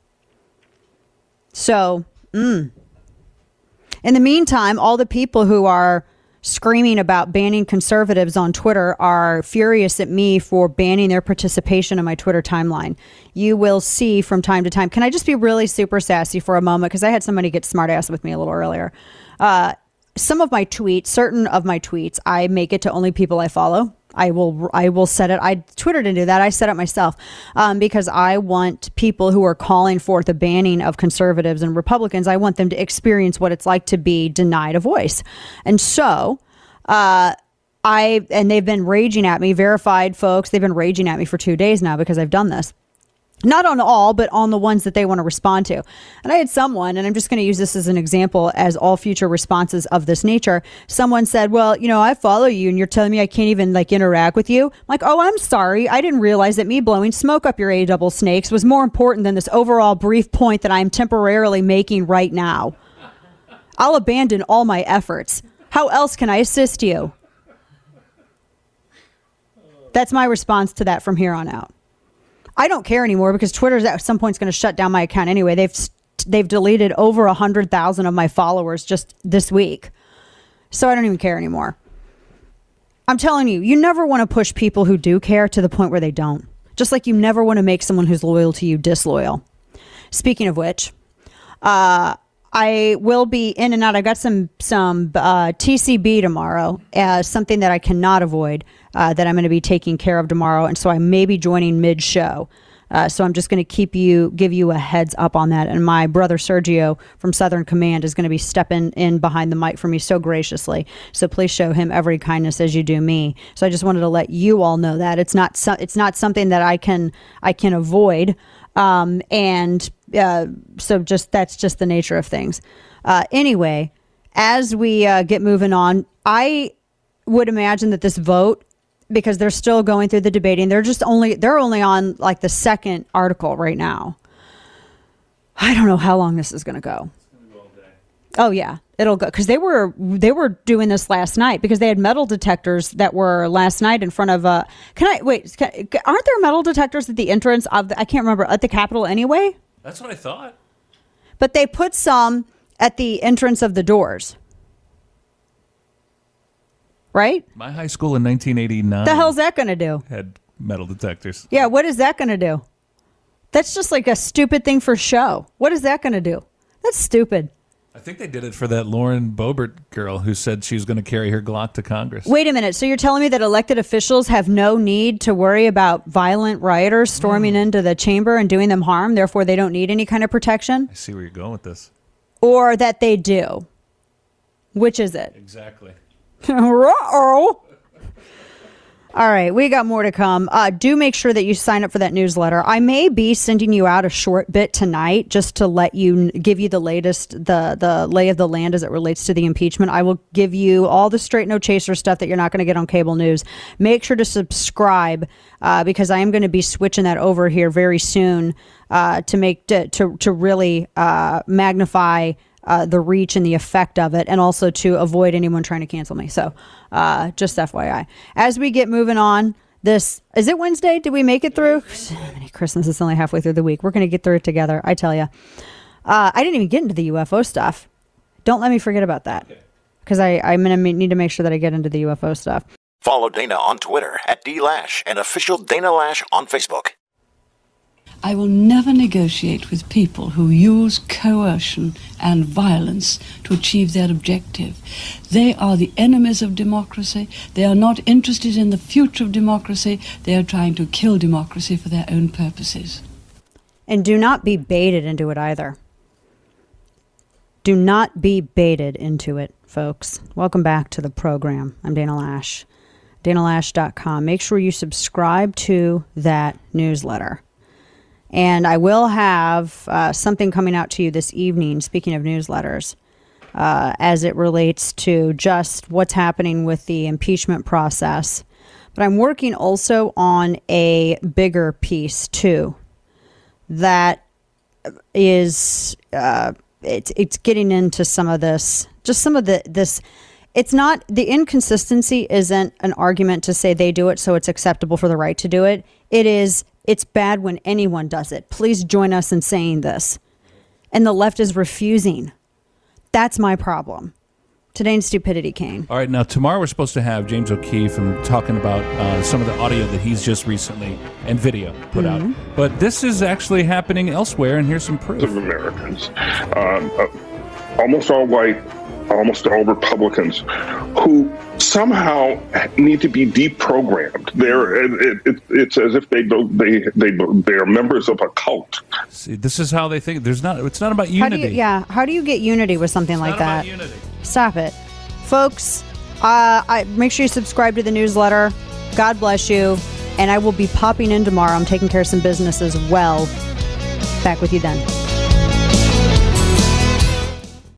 So, mm. in the meantime, all the people who are screaming about banning conservatives on Twitter are furious at me for banning their participation in my Twitter timeline. You will see from time to time. Can I just be really super sassy for a moment? Because I had somebody get smart ass with me a little earlier. Uh, some of my tweets, certain of my tweets, I make it to only people I follow. I will I will set it. I Twitter didn't do that. I set it myself um, because I want people who are calling for the banning of conservatives and Republicans, I want them to experience what it's like to be denied a voice. And so uh, I and they've been raging at me, verified folks. They've been raging at me for two days now because I've done this. Not on all, but on the ones that they want to respond to. And I had someone, and I'm just going to use this as an example as all future responses of this nature. Someone said, well, you know, I follow you and you're telling me I can't even like interact with you. I'm like, oh, I'm sorry. I didn't realize that me blowing smoke up your A double snakes was more important than this overall brief point that I'm temporarily making right now. I'll abandon all my efforts. How else can I assist you? That's my response to that from here on out. I don't care anymore because Twitter at some point is going to shut down my account anyway. They've they've deleted over one hundred thousand of my followers just this week. So I don't even care anymore. I'm telling you, you never want to push people who do care to the point where they don't. Just like you never want to make someone who's loyal to you disloyal. Speaking of which, uh, I will be in and out. I got some some uh, T C B tomorrow, uh, something that I cannot avoid, uh, that I'm going to be taking care of tomorrow, and so I may be joining mid-show. Uh, so I'm just going to keep you, give you a heads up on that. And my brother Sergio from Southern Command is going to be stepping in behind the mic for me so graciously. So please show him every kindness as you do me. So I just wanted to let you all know that it's not so, it's not something that I can I can avoid. Um, and uh, so just that's just the nature of things. Uh, anyway, as we uh, get moving on, I would imagine that this vote, because they're still going through the debating, they're just only they're only on like the second article right now. I don't know how long this is going to go. Oh yeah, it'll go because they were they were doing this last night because they had metal detectors that were last night in front of. Uh, can I wait? Can, aren't there metal detectors at the entrance of? The, I can't remember at the Capitol anyway. That's what I thought. But they put some at the entrance of the doors. Right? My high school in nineteen eighty-nine. The hell's that going to do? Had metal detectors. Yeah, what is that going to do? That's just like a stupid thing for show. What is that going to do? That's stupid. I think they did it for that Lauren Boebert girl who said she was going to carry her Glock to Congress. Wait a minute. So you're telling me that elected officials have no need to worry about violent rioters storming mm. into the chamber and doing them harm, therefore they don't need any kind of protection? I see where you're going with this. Or that they do. Which is it? Exactly. Uh-oh. All right, we got more to come. Uh, do make sure that you sign up for that newsletter. I may be sending you out a short bit tonight just to let you give you the latest, the the lay of the land as it relates to the impeachment. I will give you all the straight no chaser stuff that you're not going to get on cable news. Make sure to subscribe uh, because I am going to be switching that over here very soon uh, to make to to, to really uh, magnify Uh, the reach and the effect of it, and also to avoid anyone trying to cancel me. So uh, just F Y I. As we get moving on, this, is it Wednesday? Did we make it through? Christmas is only halfway through the week. We're going to get through it together, I tell you. Uh, I didn't even get into the U F O stuff. Don't let me forget about that. Because I, I'm going to need to make sure that I get into the U F O stuff. Follow Dana on Twitter at D Lash and official Dana Lash on Facebook. I will never negotiate with people who use coercion and violence to achieve their objective. They are the enemies of democracy. They are not interested in the future of democracy. They are trying to kill democracy for their own purposes. And do not be baited into it either. Do not be baited into it, folks. Welcome back to the program. I'm Dana Lash. Dana Lash dot com. Make sure you subscribe to that newsletter. And I will have uh, something coming out to you this evening, speaking of newsletters, uh, as it relates to just what's happening with the impeachment process. But I'm working also on a bigger piece, too, that is, uh, it's, it's getting into some of this, just some of the, this, it's not, the inconsistency isn't an argument to say they do it, so it's acceptable for the right to do it. It is, it's bad when anyone does it. Please join us in saying this. And the left is refusing. That's my problem. Today in Stupidity, Kane. All right, now tomorrow we're supposed to have James O'Keefe and talking about uh, some of the audio that he's just recently and video put mm-hmm. out. But this is actually happening elsewhere, and here's some proof. Of Americans, um, uh, almost all white, almost all Republicans, who somehow need to be deprogrammed. They're it, it, it's as if they don't they they they are members of a cult. See, this is how they think. There's not. It's not about unity. How do you, yeah. How do you get unity with something it's like not that? About unity. Stop it, folks. Uh, I make sure you subscribe to the newsletter. God bless you, and I will be popping in tomorrow. I'm taking care of some business as well. Back with you then.